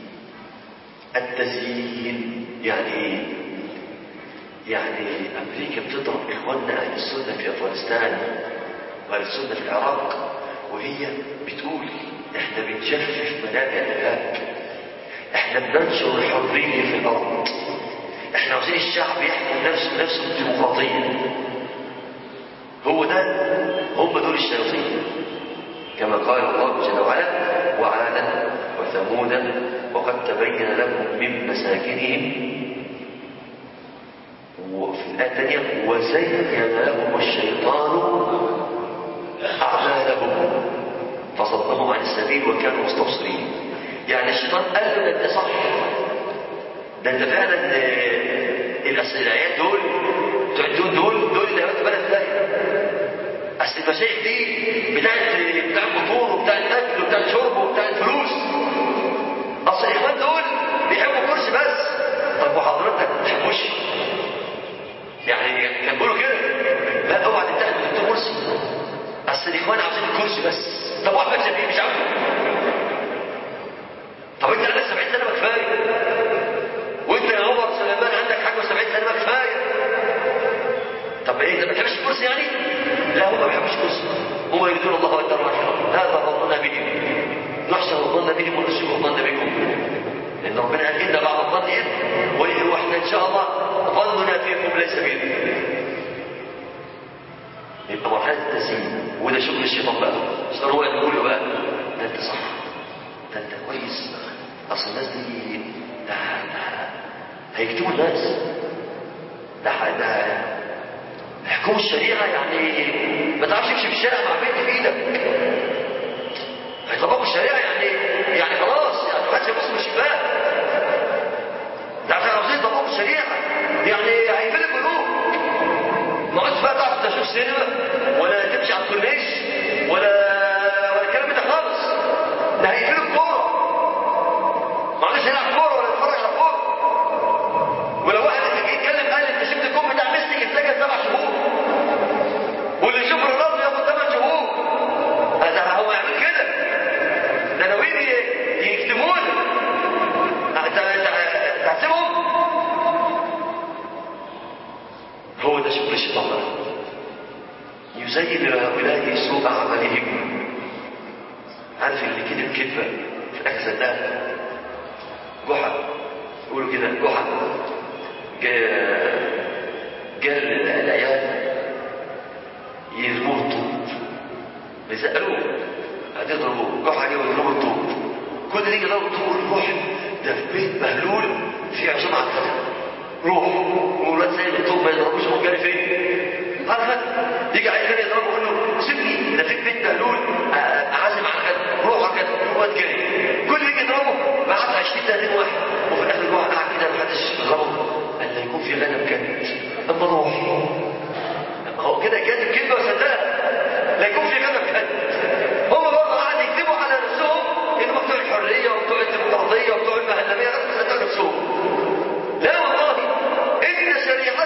التزيين يعني ايه؟ يعني أمريكا بتضرب إخواننا أهل السنة في أفغانستان وأهل السنة في العراق وهي بتقول إحنا بنجفف منابع الإرهاب، إحنا بننشر الحرية في الأرض، إحنا عاوزين الشعب يحكم نفسه الديمقراطية. هو ده، هم دول الشياطين كما قال الله جل وعلا وعادا وثمودا وقد تبين لكم من مساكنهم. وفي الآية الثانية وزين لهم الشيطان أعمالهم فصدهم عن السبيل وكانوا مستبصرين. يعني الشيطان قال له ده انت صح، ده انت فعلا العيال دول دول اللي هيودوا بلد ثانيه. اصل المشايخ دي بتاع الفطور وبتاع الاكل وبتاع الشرب وبتاع الفلوس. اصل الاخوان دول بيحبوا الكرسي بس. طب وحضرتك ما بتحبوش؟ يعني كان بيقولوا كده لا اوعى تتاخد دكتور كرسي. اصل الاخوان عاوزين الكرسي بس. طب واحد شفيق مش عاوزه. طب انت عندك 70 سنه ما كفايه. وانت يا عمر سليمان عندك حاجه 70 سنه ما كفايه. طب ايه انت ما بتحبش الكرسي يعني؟ لا هم ما بيحبوش الكرسي. هم يريدون الله والدار الاخره. هذا ظننا بهم نحسن الظن بهم ونسيء الظن بكم. لان ربنا قال ان بعض الظن اثم واحنا ان شاء الله ظننا فيكم ليس باذن. يبقى مرحله التزيين وده شغل الشيطان بقى. الشيطان هو يقول له بقى ده انت صح، ده انت كويس. اصل الناس دي ده هيكتبوا الناس، ده حكم الشريعه. يعني ما تعرفش تمشي في الشارع مع بنت في ايدك. هيطبقوا الشريعه يعني خلاص يعني ما حدش يبص من الشباك. ده عاوزين يطبقوا الشريعه يعني هيقفل القلوب. ما عادش بقى تعرف تشوف سينما ولا تمشي على الكورنيش ولا الكلام ده خالص. ده هيقفلوا الكوره. معلش يلعب كوره ولا يتفرج على كوره. ولو واحد يتكلم قال انت شفت الجون بتاع ميسي يتسجل 7 شهور. واللي يشوف رونالدو ياخد 8 شهور. هذا هو يعمل كده. ده ناويين يكتمون. تحسبهم. هو ده شغل الشيطان بقى. يزين لهؤلاء سوء عملهم. عارف اللي كذب كذبه في الاخر صدقها. جحا يقولوا كده جحا جال العيال يضربوه الطوب بيسألوه هتضربوه جحا جاوا يضربوا الطوب. كل اللي يجي يضرب الطوب روح ده في بيت مهلول في عزوم على الخدم روح. والولاد سايب الطوب ما يضربوش. هو جاري فين؟ عارفه يجي عيل ثاني يضربه يقول له سيبني ده في بيت مهلول عازم على الخدم روح على الخدم. الواد جاري كل اللي يجي يضربه بعد 20-30 واحد وفي الاخر الواحد قاعد كده ما حدش يضربه. قال لا يكون في غنم كانت اما روح. هو كده كاتب كلمه وصدقها. لا يكون في غنم كانت. هم برضه قاعد يكتبوا على نفسهم انهم بتوع الحريه وبتوع الديمقراطيه وبتوع المهلبيه. صدقوا نفسهم. لا والله ان شريعه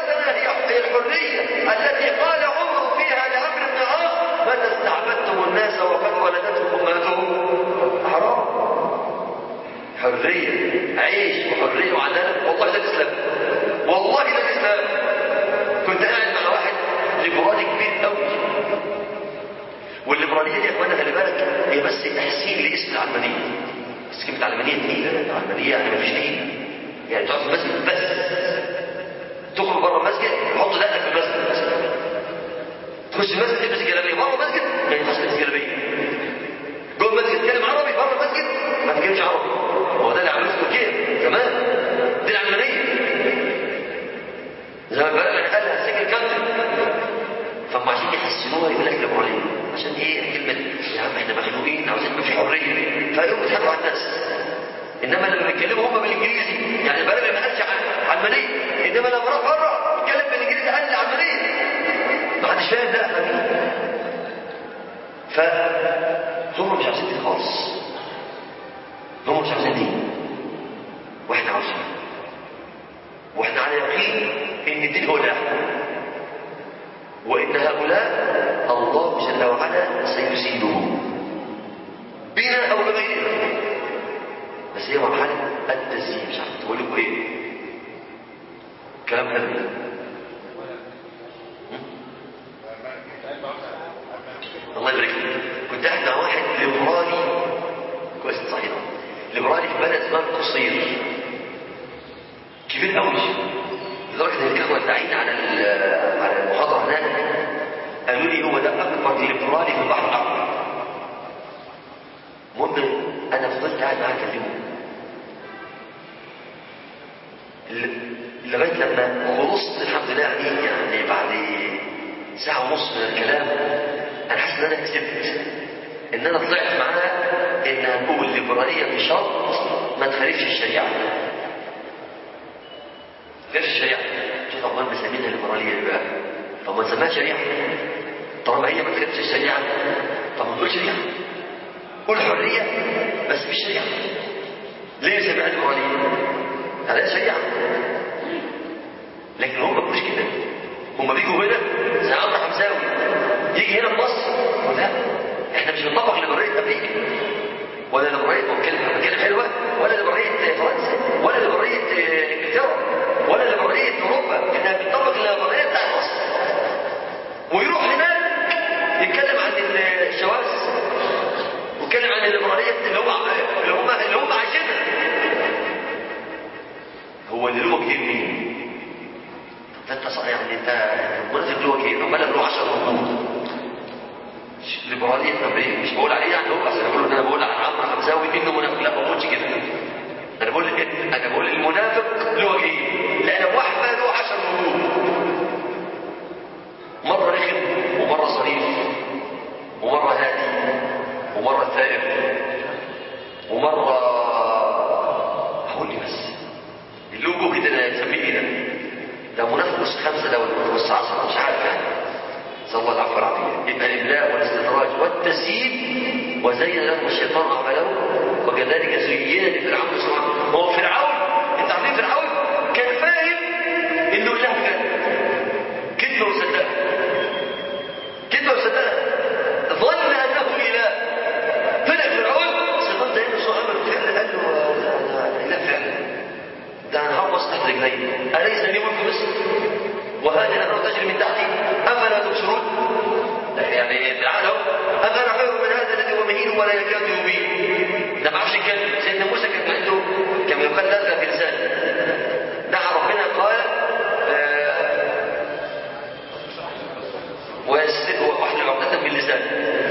عيش وحريه وعداله، والله ده الاسلام، والله ده الاسلام. كنت قاعد مع واحد ليبرالي كبير قوي، والليبراليه دي يا اخوانا خلي بالك هي بس تحسين لاسم العلمانيه. بس كلمه علمانيه تقيله، العلمانيه يعني مفيش دين، يعني تقعد في المسجد بس، تخرج بره المسجد تحط دقنك في المسجد، تخش المسجد تلبس جلابيه، بره المسجد ما ينفعش تلبس جلابيه، جوه المسجد تتكلم عربي، بره المسجد ما تتكلمش عربي. هو ده اللي عملوه في تركيا تمام، دي العلمانيه زي ما البلد قالها سجن كابتن. فهم عشان يحسنوها يقول لك ليبراليه، عشان ايه كلمه يا عم احنا مخلوقين عاوزين يبقى في حريه، فيقوموا يضحكوا على الناس. انما لما بيتكلموا هم بالانجليزي يعني البلد ما قالش علمانيه، انما لما راح بره يتكلم بالانجليزي قال علمانيه، ما حدش فاهم ده حبيبي. فهم مش عاوزين دين خالص، هم مش عاوزين دين، واحنا عاوزين، واحنا على يقين ان الدين هو اللي يحكم، وان هؤلاء الله جل وعلا سيزيلهم بنا او بغيرنا. بس هي مرحله التزيين، مش عارف تقول لكم ايه، كلام حلو. الله يبارك فيك. كنت قاعد مع واحد ليبرالي كويس صحيح، ليبرالي في بلد اسمها القصير، كبير قوي لدرجه ان الاخوه الداعين على المحاضره هناك قالوا لي هو ده اكبر ليبرالي في البحر الاحمر. المهم انا فضلت قاعد معاه اكلمه لغايه لما خلصت الحمد لله، يعني بعد ساعه ونص من الكلام انا حاسس ان انا كسبت، ان انا طلعت معاه ان هنقول ليبراليه بشرط ما تخالفش الشريعه. غير الشريعه شوف امال مسمينها ليبراليه ايه بقى؟ طب ما نسميها شريعه طالما هي ما تخالفش الشريعه. طب ما نقول شريعه، قول حريه بس مش شريعه. ليه نسميها ليبراليه؟ هذا شريعه. لكن هم ما بيقولوش كده، هم بيجوا هنا زي عمرو حمزاوي يجي هنا في مصر لا احنا مش بنطبق ليبراليه امريكا ولا ليبراليه كلمه حلوه ولا ليبراليه فرنسا ولا ليبراليه انجلترا ولا ليبراليه اوروبا، احنا بنطبق الليبراليه بتاعت مصر. ويروح هناك يتكلم عن الشواذ ويتكلم عن الليبراليه اللي هم عايشينها. هو اللي له وجهين مين؟ انت صحيح يعني انت منافق له وجهين، عمال له 10 وجوه. ليبراليه امريكا مش بقول عليه يعني هو اصل بقول ان انا بقول عن عمرو حمزاوي انه منافق، لا ما بقولش كده. انا بقول المنافق له وجهين، لان واحد له 10 وجوه، مره رخم ومره صريف ومره هادي ومره ثائر ومره هقول لي بس اللوجو كده انا اسميه ايه ده منافق بس 5 ده ولا بس 10 مش عارف يعني. صلى الله العفو والعافيه. يبقى الابلاء والاستدراج والتسييب وزين لهم الشيطان اعمالهم وكذلك زين لفرعون سوء. هو فرعون انت عارفين فرعون كان فاهم انه اله بجد، كذبه وصدقها، كذبه وصدقها، ظن انه اله. طلع فرعون الشيطان ده انه سوء عمل فعلا، قال له انا اله فعلا، ده انا هرقص تحت رجلي، اليس لي ملك مصر وهذه الانهار تجري من تحتي افلا تبصرون؟ يعني تعالى افلا خير من هذا الذي هو مهين ولا يكاد يبين. ده ما عرفش يتكلم. سيدنا موسى كان عنده كما يقال لازم في لسان، دعا ربنا قال واحلل عقدة من لسان.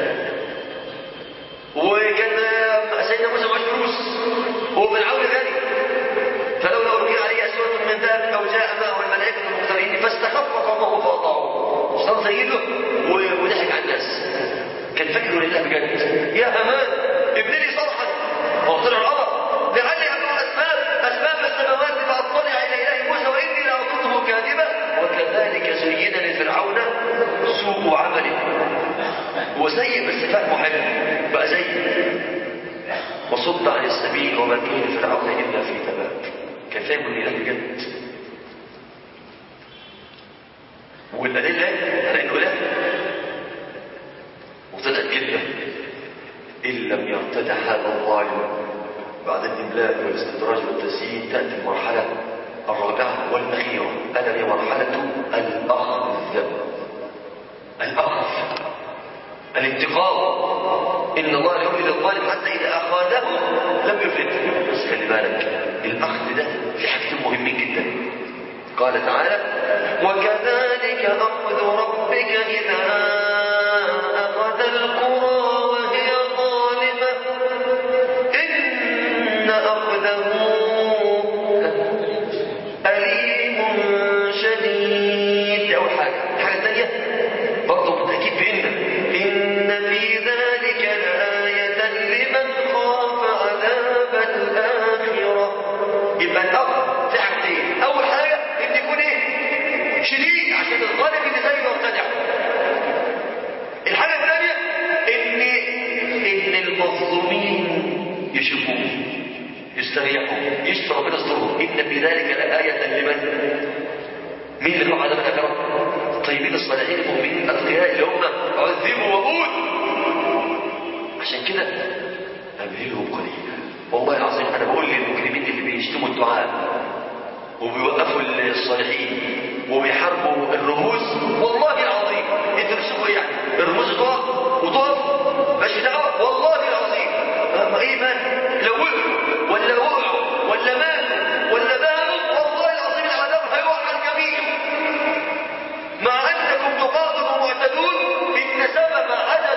وكان سيدنا موسى معاه فلوس وفرعون غني، فلولا ألقي عليه أسورة من ذهب أو جاء معه الملائكة المقترنين فاستخف قومه فأطاعوه. صار زينه وضحك على الناس، كان فاكره لله بجد. يا همان ابن لي صرحا، هو طلع القمر لعلي أبلغ أسباب السماوات فأطلع إلى إله موسى وإني لأظنه كاذبا وكذلك زين لفرعون سوء عمله. هو سيء بس فهمه حلو بقى سيء. وصد عن السبيل وما كان فرعون إلا في تباب، كان فاهم ان الاله بجد. والادله على انه اله وطلعت كذبه. ان لم يرتدع هذا الظالم بعد الإملاء والاستدراج والتزيين تأتي المرحلة الرابعة والأخيرة، ألا هي مرحلة الأخذ. الانتقام. إن الله لا يملي للظالم حتى إذا أخذه لم يفلته. بس خلي بالك، الأخذ ده في حاجتين مهمين جدا. قال تعالى: وكذلك أخذ ربك إذا أخذ القرى وهي ظالمة إن أخذه أليم شديد. أول حاجة الثانية برضه بالتأكيد إن في ذلك لآية لمن خاف عذاب الآخرة. يبقى الأخذ في حاجتين. أول حاجة إن يكون شديد عشان الظالم اللي زيه يرتدع. الحاجة الثانية إن المظلومين يشوفوه يستريحوا يشفى ربنا يسترهم. إن في ذلك لآية لمن؟ مين اللي خاف عذاب الآخرة؟ الطيبين الصالحين المؤمنين الأتقياء اللي هم عذبوا وأوذوا. عشان كده أمهلهم قليلا. والله العظيم أنا بقول للمجرمين اللي بيشتموا الدعاء وبيوقفوا الصالحين وبيحاربوا الرموز، والله العظيم انتوا بتشوفوا ايه يعني؟ الرموز تقف ماشي دعوه، والله العظيم ايه مات لو وقعوا ولا ماتوا ولا بانوا، والله العظيم العذاب هيقع على الجميع. مع انكم تقاتلوا معتدون، ان سبب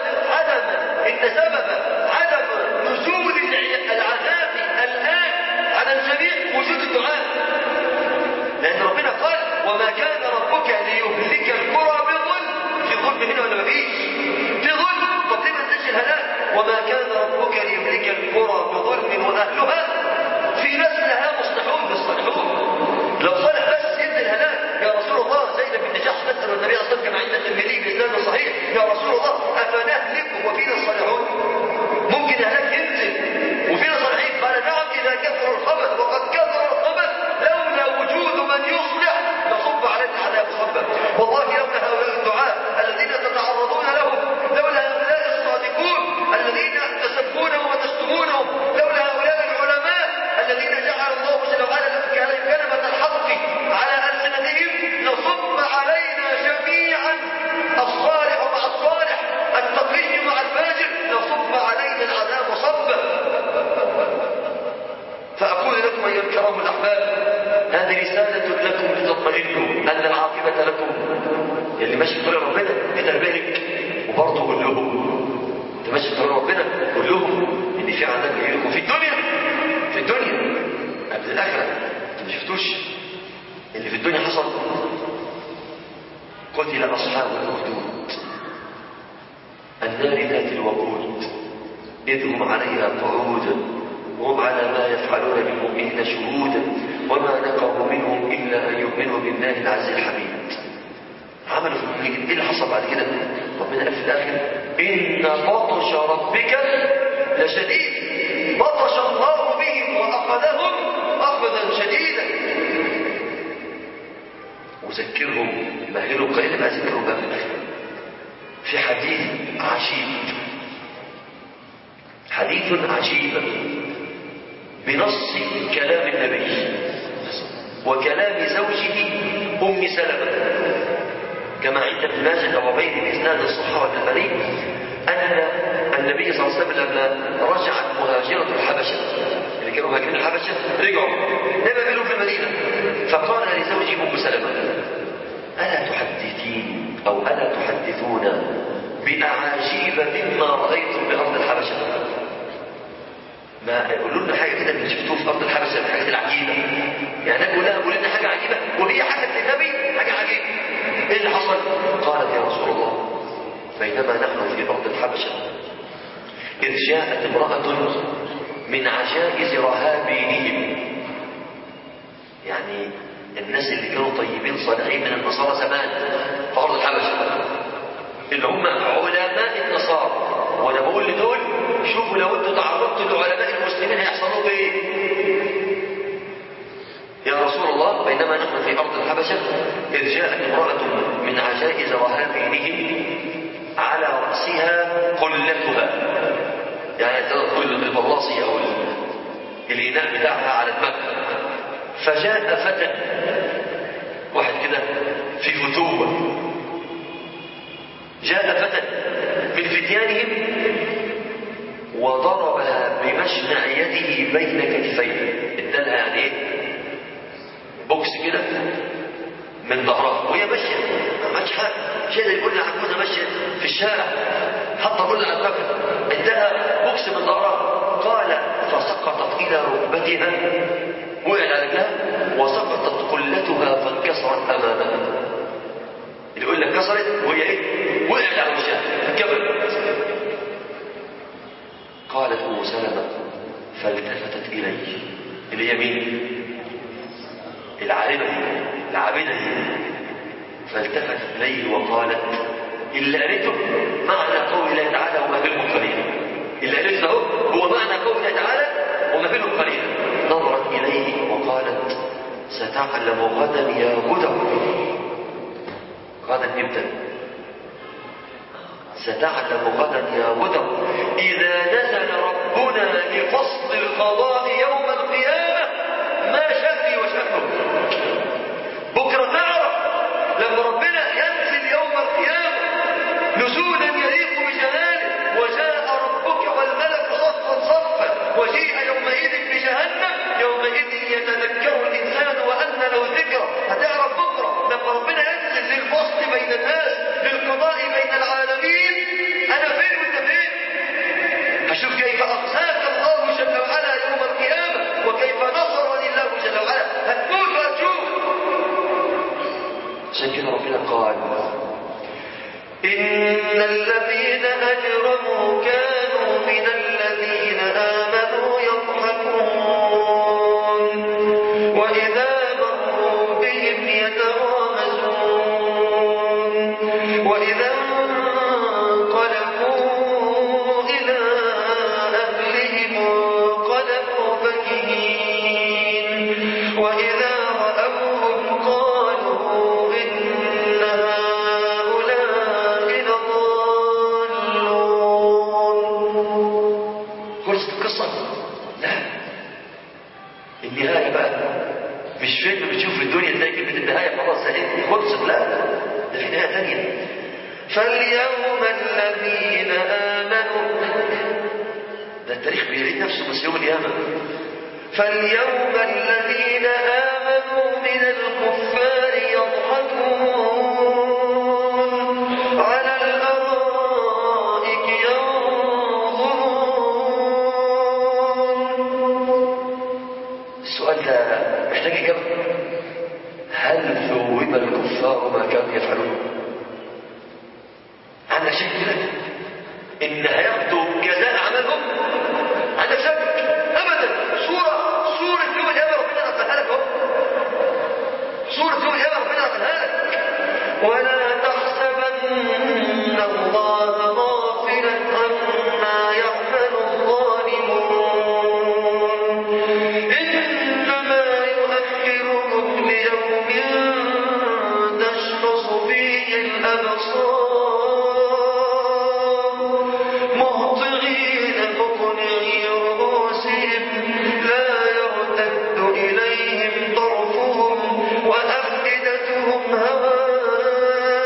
عدم نزول العذاب الان على الجميع وجود الدعاء. لأن ربنا قال: وما كان ربك ليهلك القرى بظلم. في ظلم هنا ولا مفيش؟ في ظلم. طب ليه ما نزلش الهلاك؟ وما كان ربك ليهلك القرى بظلم وأهلها في ناس لها مصلحون يصلحون. لو صالح بس ينزل الهلاك. يا رسول الله زينب بن جحش تسأل النبي صلى الله عليه وسلم كما عند الترمذي بإسناد صحيح: يا رسول الله أفنهلك وفينا الصالحون؟ ممكن الهلاك ينزل وفينا صالحين؟ قال: نعم إذا كثر الخبث، وقد كثر الخبث لولا وجود من يصلح لصب علينا العذاب صبا. والله لولا هؤلاء الدعاء الذين تتعرضون لهم، لولا هؤلاء الصادقون الذين تسبونهم وتشتمونهم، لولا هؤلاء العلماء الذين جعل الله جل وعلا كلمة الحق على ألسنتهم لصب علينا جميعا الصالح مع الصالح، التقي مع الفاجر، لصب علينا العذاب صبا. فأقول لكم أيها الكرام الأحباب، هذه رسالة لكم لتطمئنوا أن العاقبة لكم. اللي ماشي في طريق ربنا بتربيك، وبرضه قول لهم انت ماشي في طريق ربنا قول لهم ان في عذاب جاي لكم في الدنيا قبل الآخرة. انتوا ما شفتوش اللي في الدنيا حصل؟ قتل أصحاب الأخدود النار ذات الوقود إذ هم عليها قعود وهم على ما يفعلون بالمؤمنين شهودا وما نقموا منهم إلا أن يؤمنوا بالله العزيز الحميد. عملوا في المؤمنين إيه اللي حصل بعد كده؟ ربنا قال في الآخر: إن بطش ربك لشديد. بطش الله بهم وأخذهم أخذا شديدا. وذكرهم مهلوا قليلا ما ذكروا بقى في الآخر في حديث عجيب بنص كلام النبي وكلام زوجه أم سلمة كما عند ابن ماجه وغيره بإسناد الصحابة الأثري أن النبي صلى الله عليه وسلم لما رجعت مهاجرة الحبشة اللي كانوا مهاجرين الحبشة رجعوا نبى منهم في المدينة، فقال لزوجه أم سلمة: ألا تحدثون بأعاجيب مما رأيتم بأرض الحبشة؟ ما يقولوا لنا حاجة كده من شفتوه في أرض الحبشة من الحاجات العجيبة. يعني أقول لها قول لنا حاجة عجيبة وهي حاجة للنبي حاجة عجيبة. إيه اللي حصل؟ قالت: يا رسول الله بينما نحن في أرض الحبشة إذ جاءت امرأة من عجائز رهابينهم، يعني الناس اللي كانوا طيبين صالحين من النصارى زمان في أرض الحبشة اللي هم علماء النصارى. وأنا بقول لدول شوفوا لو أنتوا تعرضتوا لعلماء المسلمين هيحصلوا إيه؟ يا رسول الله بينما نحن في أرض الحبشة إذ جاءت امرأة من عجائز رهابينهم على رأسها قلتها، يعني تقول البلاصي الإناء بتاعها على دماغها. فجاء فتى واحد كده في فتوة، جاء فتى من فتيانهم وضربها بمشنع يده بين كتفيه، ادالها يعني ايه بوكس كده من ظهرها وهي ماشيه ما عملتش حاجه، شيء يقول لها عجوزه ماشيه في الشارع حتى كل على دماغها، اداها بوكس من ظهرها. قال فسقطت الى ركبتها، وقعت على رجلها وسقطت قلتها فانكسرت امامها. اللي يقول لك كسرت وهي ايه وقعت على وشها كبرت. قالت ام سلمة فالتفتت اليه، اللي هي مين؟ العالمة دي العابدة دي، فالتفتت اليه وقالت اللي قالته معنى قول الله تعالى ومهلهم قليلا، اللي قالته هو معنى قول الله تعالى ومهلهم قليلا. نظرت اليه وقالت ستعلم غدا يا غدر، غدا نبدأ، ستعلم غدا يا غدر إذا نزل ربنا لفصل القضاء يوم القيامة ما شأني وشأنه. بكرة نعرف لما ربنا ينزل يوم القيامة نزولا يليق بجلاله، وجاء ربك والملك صفا صفا وجيء يومئذ بجهنم، يومئذ يتذكر الإنسان وأن له ذكرى. هتعرف بكرة لما ربنا ينزل للفصل بين الناس للقضاء بين العالمين أنا فين وأنت فين. هشوف كيف أخزاك الله جل وعلا يوم القيامة وكيف نصرني الله جل وعلا. هتموت وهتشوف. عشان كده ربنا قال إن الذين أجرموا كانوا من الذين آمنوا يضحكون وإذا مروا بهم يتغامزون وإذا انقلبوا إلى أهلهم انقلبوا فكهين وإذا رأوهم قالوا إن هؤلاء لضالون. خلصت القصة؟ لا، النهاية بقى مش فيلم بتشوف في الدنيا تلاقي كلمة النهاية خلاص زهقت خلصت، لا ده في نهاية ثانية. فاليوم الذين آمنوا، ده التاريخ بيعيد نفسه بس يوم القيامة. فاليوم الذين آمنوا من الكفار يضحكون على الأرائك ينظرون. السؤال ده محتاج إجابة. هل ثوب الكفار ما كانوا يفعلون؟ عندك شك كده إن هياخدوا جزاء عملهم؟ عندك شك؟ أبدا. صورة يوم القيامة ربنا قفلها لك اهو. صورة يوم القيامة ربنا قفلها لك. ولا تحسبن الله غافلا عما يعمل الظالمون إنما يؤخرهم ليوم تشخص فيه الأبصار مهطعين مقنعي رؤوسهم لا يرتد إليهم طرفهم وأفئدتهم هواء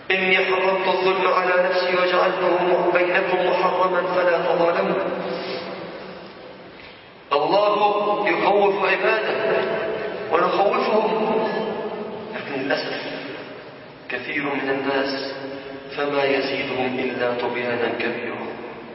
إني حرمت الظلم على نفسي وجعلته بينكم محرما فلا تظالموا. الله يخوف عباده ونخوفهم، لكن للأسف كثير من الناس فما يزيدهم إلا طغيانا كبيرا.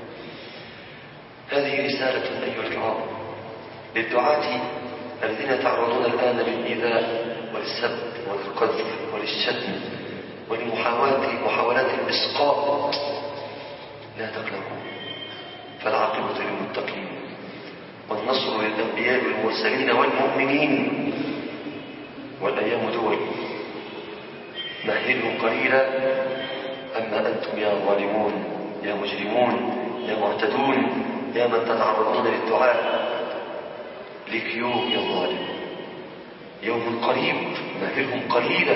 هذه رسالة أيها الكرام للدعاة الذين يتعرضون الآن للإيذاء وللسب وللقذف وللشتم ولمحاولات الإسقاط. لا تقلقوا، فالعاقبة للمتقين والنصر للأنبياء والمرسلين والمؤمنين. والأيام دول، مهلوا قليلا. أما أنتم يا ظالمون يا مجرمون يا معتدون يا من تتعرضون للدعاء، لك يوم يا ظالم، يوم قريب، مهلهم قليلا،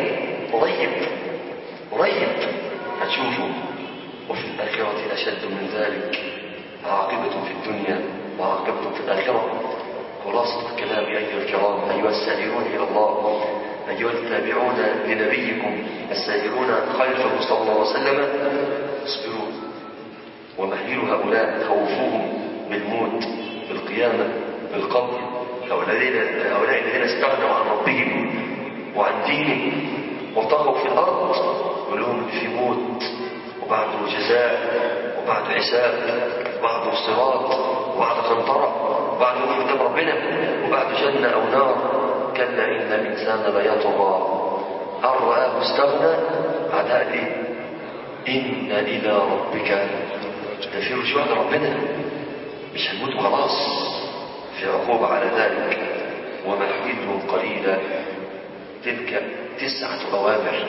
قريب هتشوفوا. وفي الآخرة أشد من ذلك، عاقبة في الدنيا وعاقبة في الآخرة. خلاصة الكلام أيها الكرام، أيها السائرون إلى الله، أيها التابعون لنبيكم السائرون خلفه صلى الله عليه وسلم، اصبروا ومهلوا هؤلاء، خوفوهم بالموت، بالقيامة، بالقبر. هؤلاء الذين استغنوا عن ربهم وعن دينهم وطغوا في الأرض، ولهم في موت وبعده جزاء وبعد حساب وبعد صراط وبعد قنطرة وبعد يوم كتاب ربنا وبعد جنة أو نار. كلا إن الإنسان ليطغى أن رآه استغنى. بعدها إيه؟ إن إلى ربك تفير. شو هذا ربنا؟ مش هنموت خلاص، في عقوبة على ذلك. ومهلهم قليلا. تلك 9 أوامر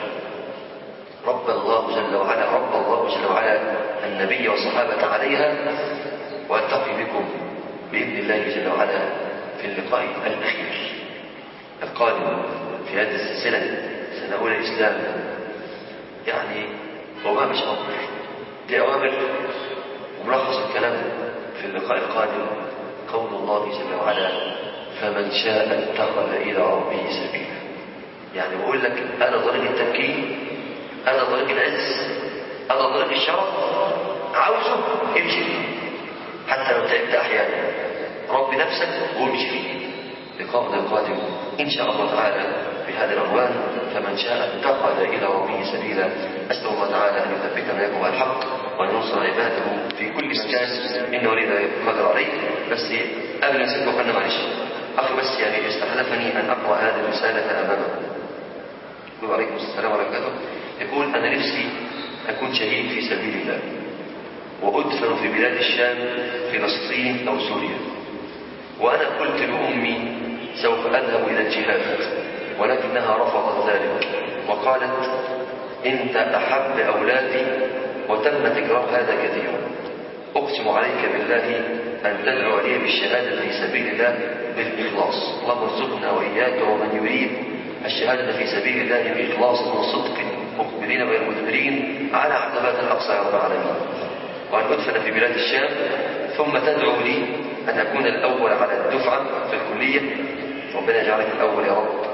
رب الله جل وعلا النبي والصحابة عليها. وألتقي بكم بإذن الله جل وعلا في اللقاء الأخير القادم في هذه السلسلة، سنة أولى الإسلام. يعني هو مش أمر، دي أوامر. وملخص الكلام في اللقاء القادم قول الله جل وعلا: فمن شاء اتخذ إلى ربه سبيلا. يعني بقول لك أنا طريق التمكين، أنا طريق العز، أنا طريق الشرف، عاوزه امشي فيه حتى لو تعبت أحيانا. رب نفسك وامشي فيه. لقاؤنا القادم إن شاء الله تعالى بهذا العنوان: فمن شاء اتخذ إلى ربه سبيلا. أسأل الله تعالى أن يثبتنا وإياكم على الحق وأن ينصر عباده في كل مكان، إنه ولي ذلك القدر عليه. بس قبل ما نسيب وقلنا معلش أخي، بس يعني استحلفني أن أقرأ هذه الرسالة أمامكم. وعليكم السلام ورحمة الله. يقول: أنا نفسي أكون شهيد في سبيل الله وأدفن في بلاد الشام، فلسطين أو سوريا. وأنا قلت لأمي سوف أذهب إلى الجهاد، ولكنها رفضت ذلك وقالت: أنت أحب أولادي، وتم تكرار هذا كثيرا. أقسم عليك بالله أن تدعو لي بالشهادة في سبيل الله بالإخلاص. اللهم ارزقنا وإياك ومن يريد الشهادة في سبيل الله بإخلاص وصدق، مقبلين غير مدبرين على عتبات الأقصى يا رب العالمين. وأن أدفن في بلاد الشام، ثم تدعو لي أن أكون الأول على الدفعة في الكلية. ربنا يجعلك الأول يا رب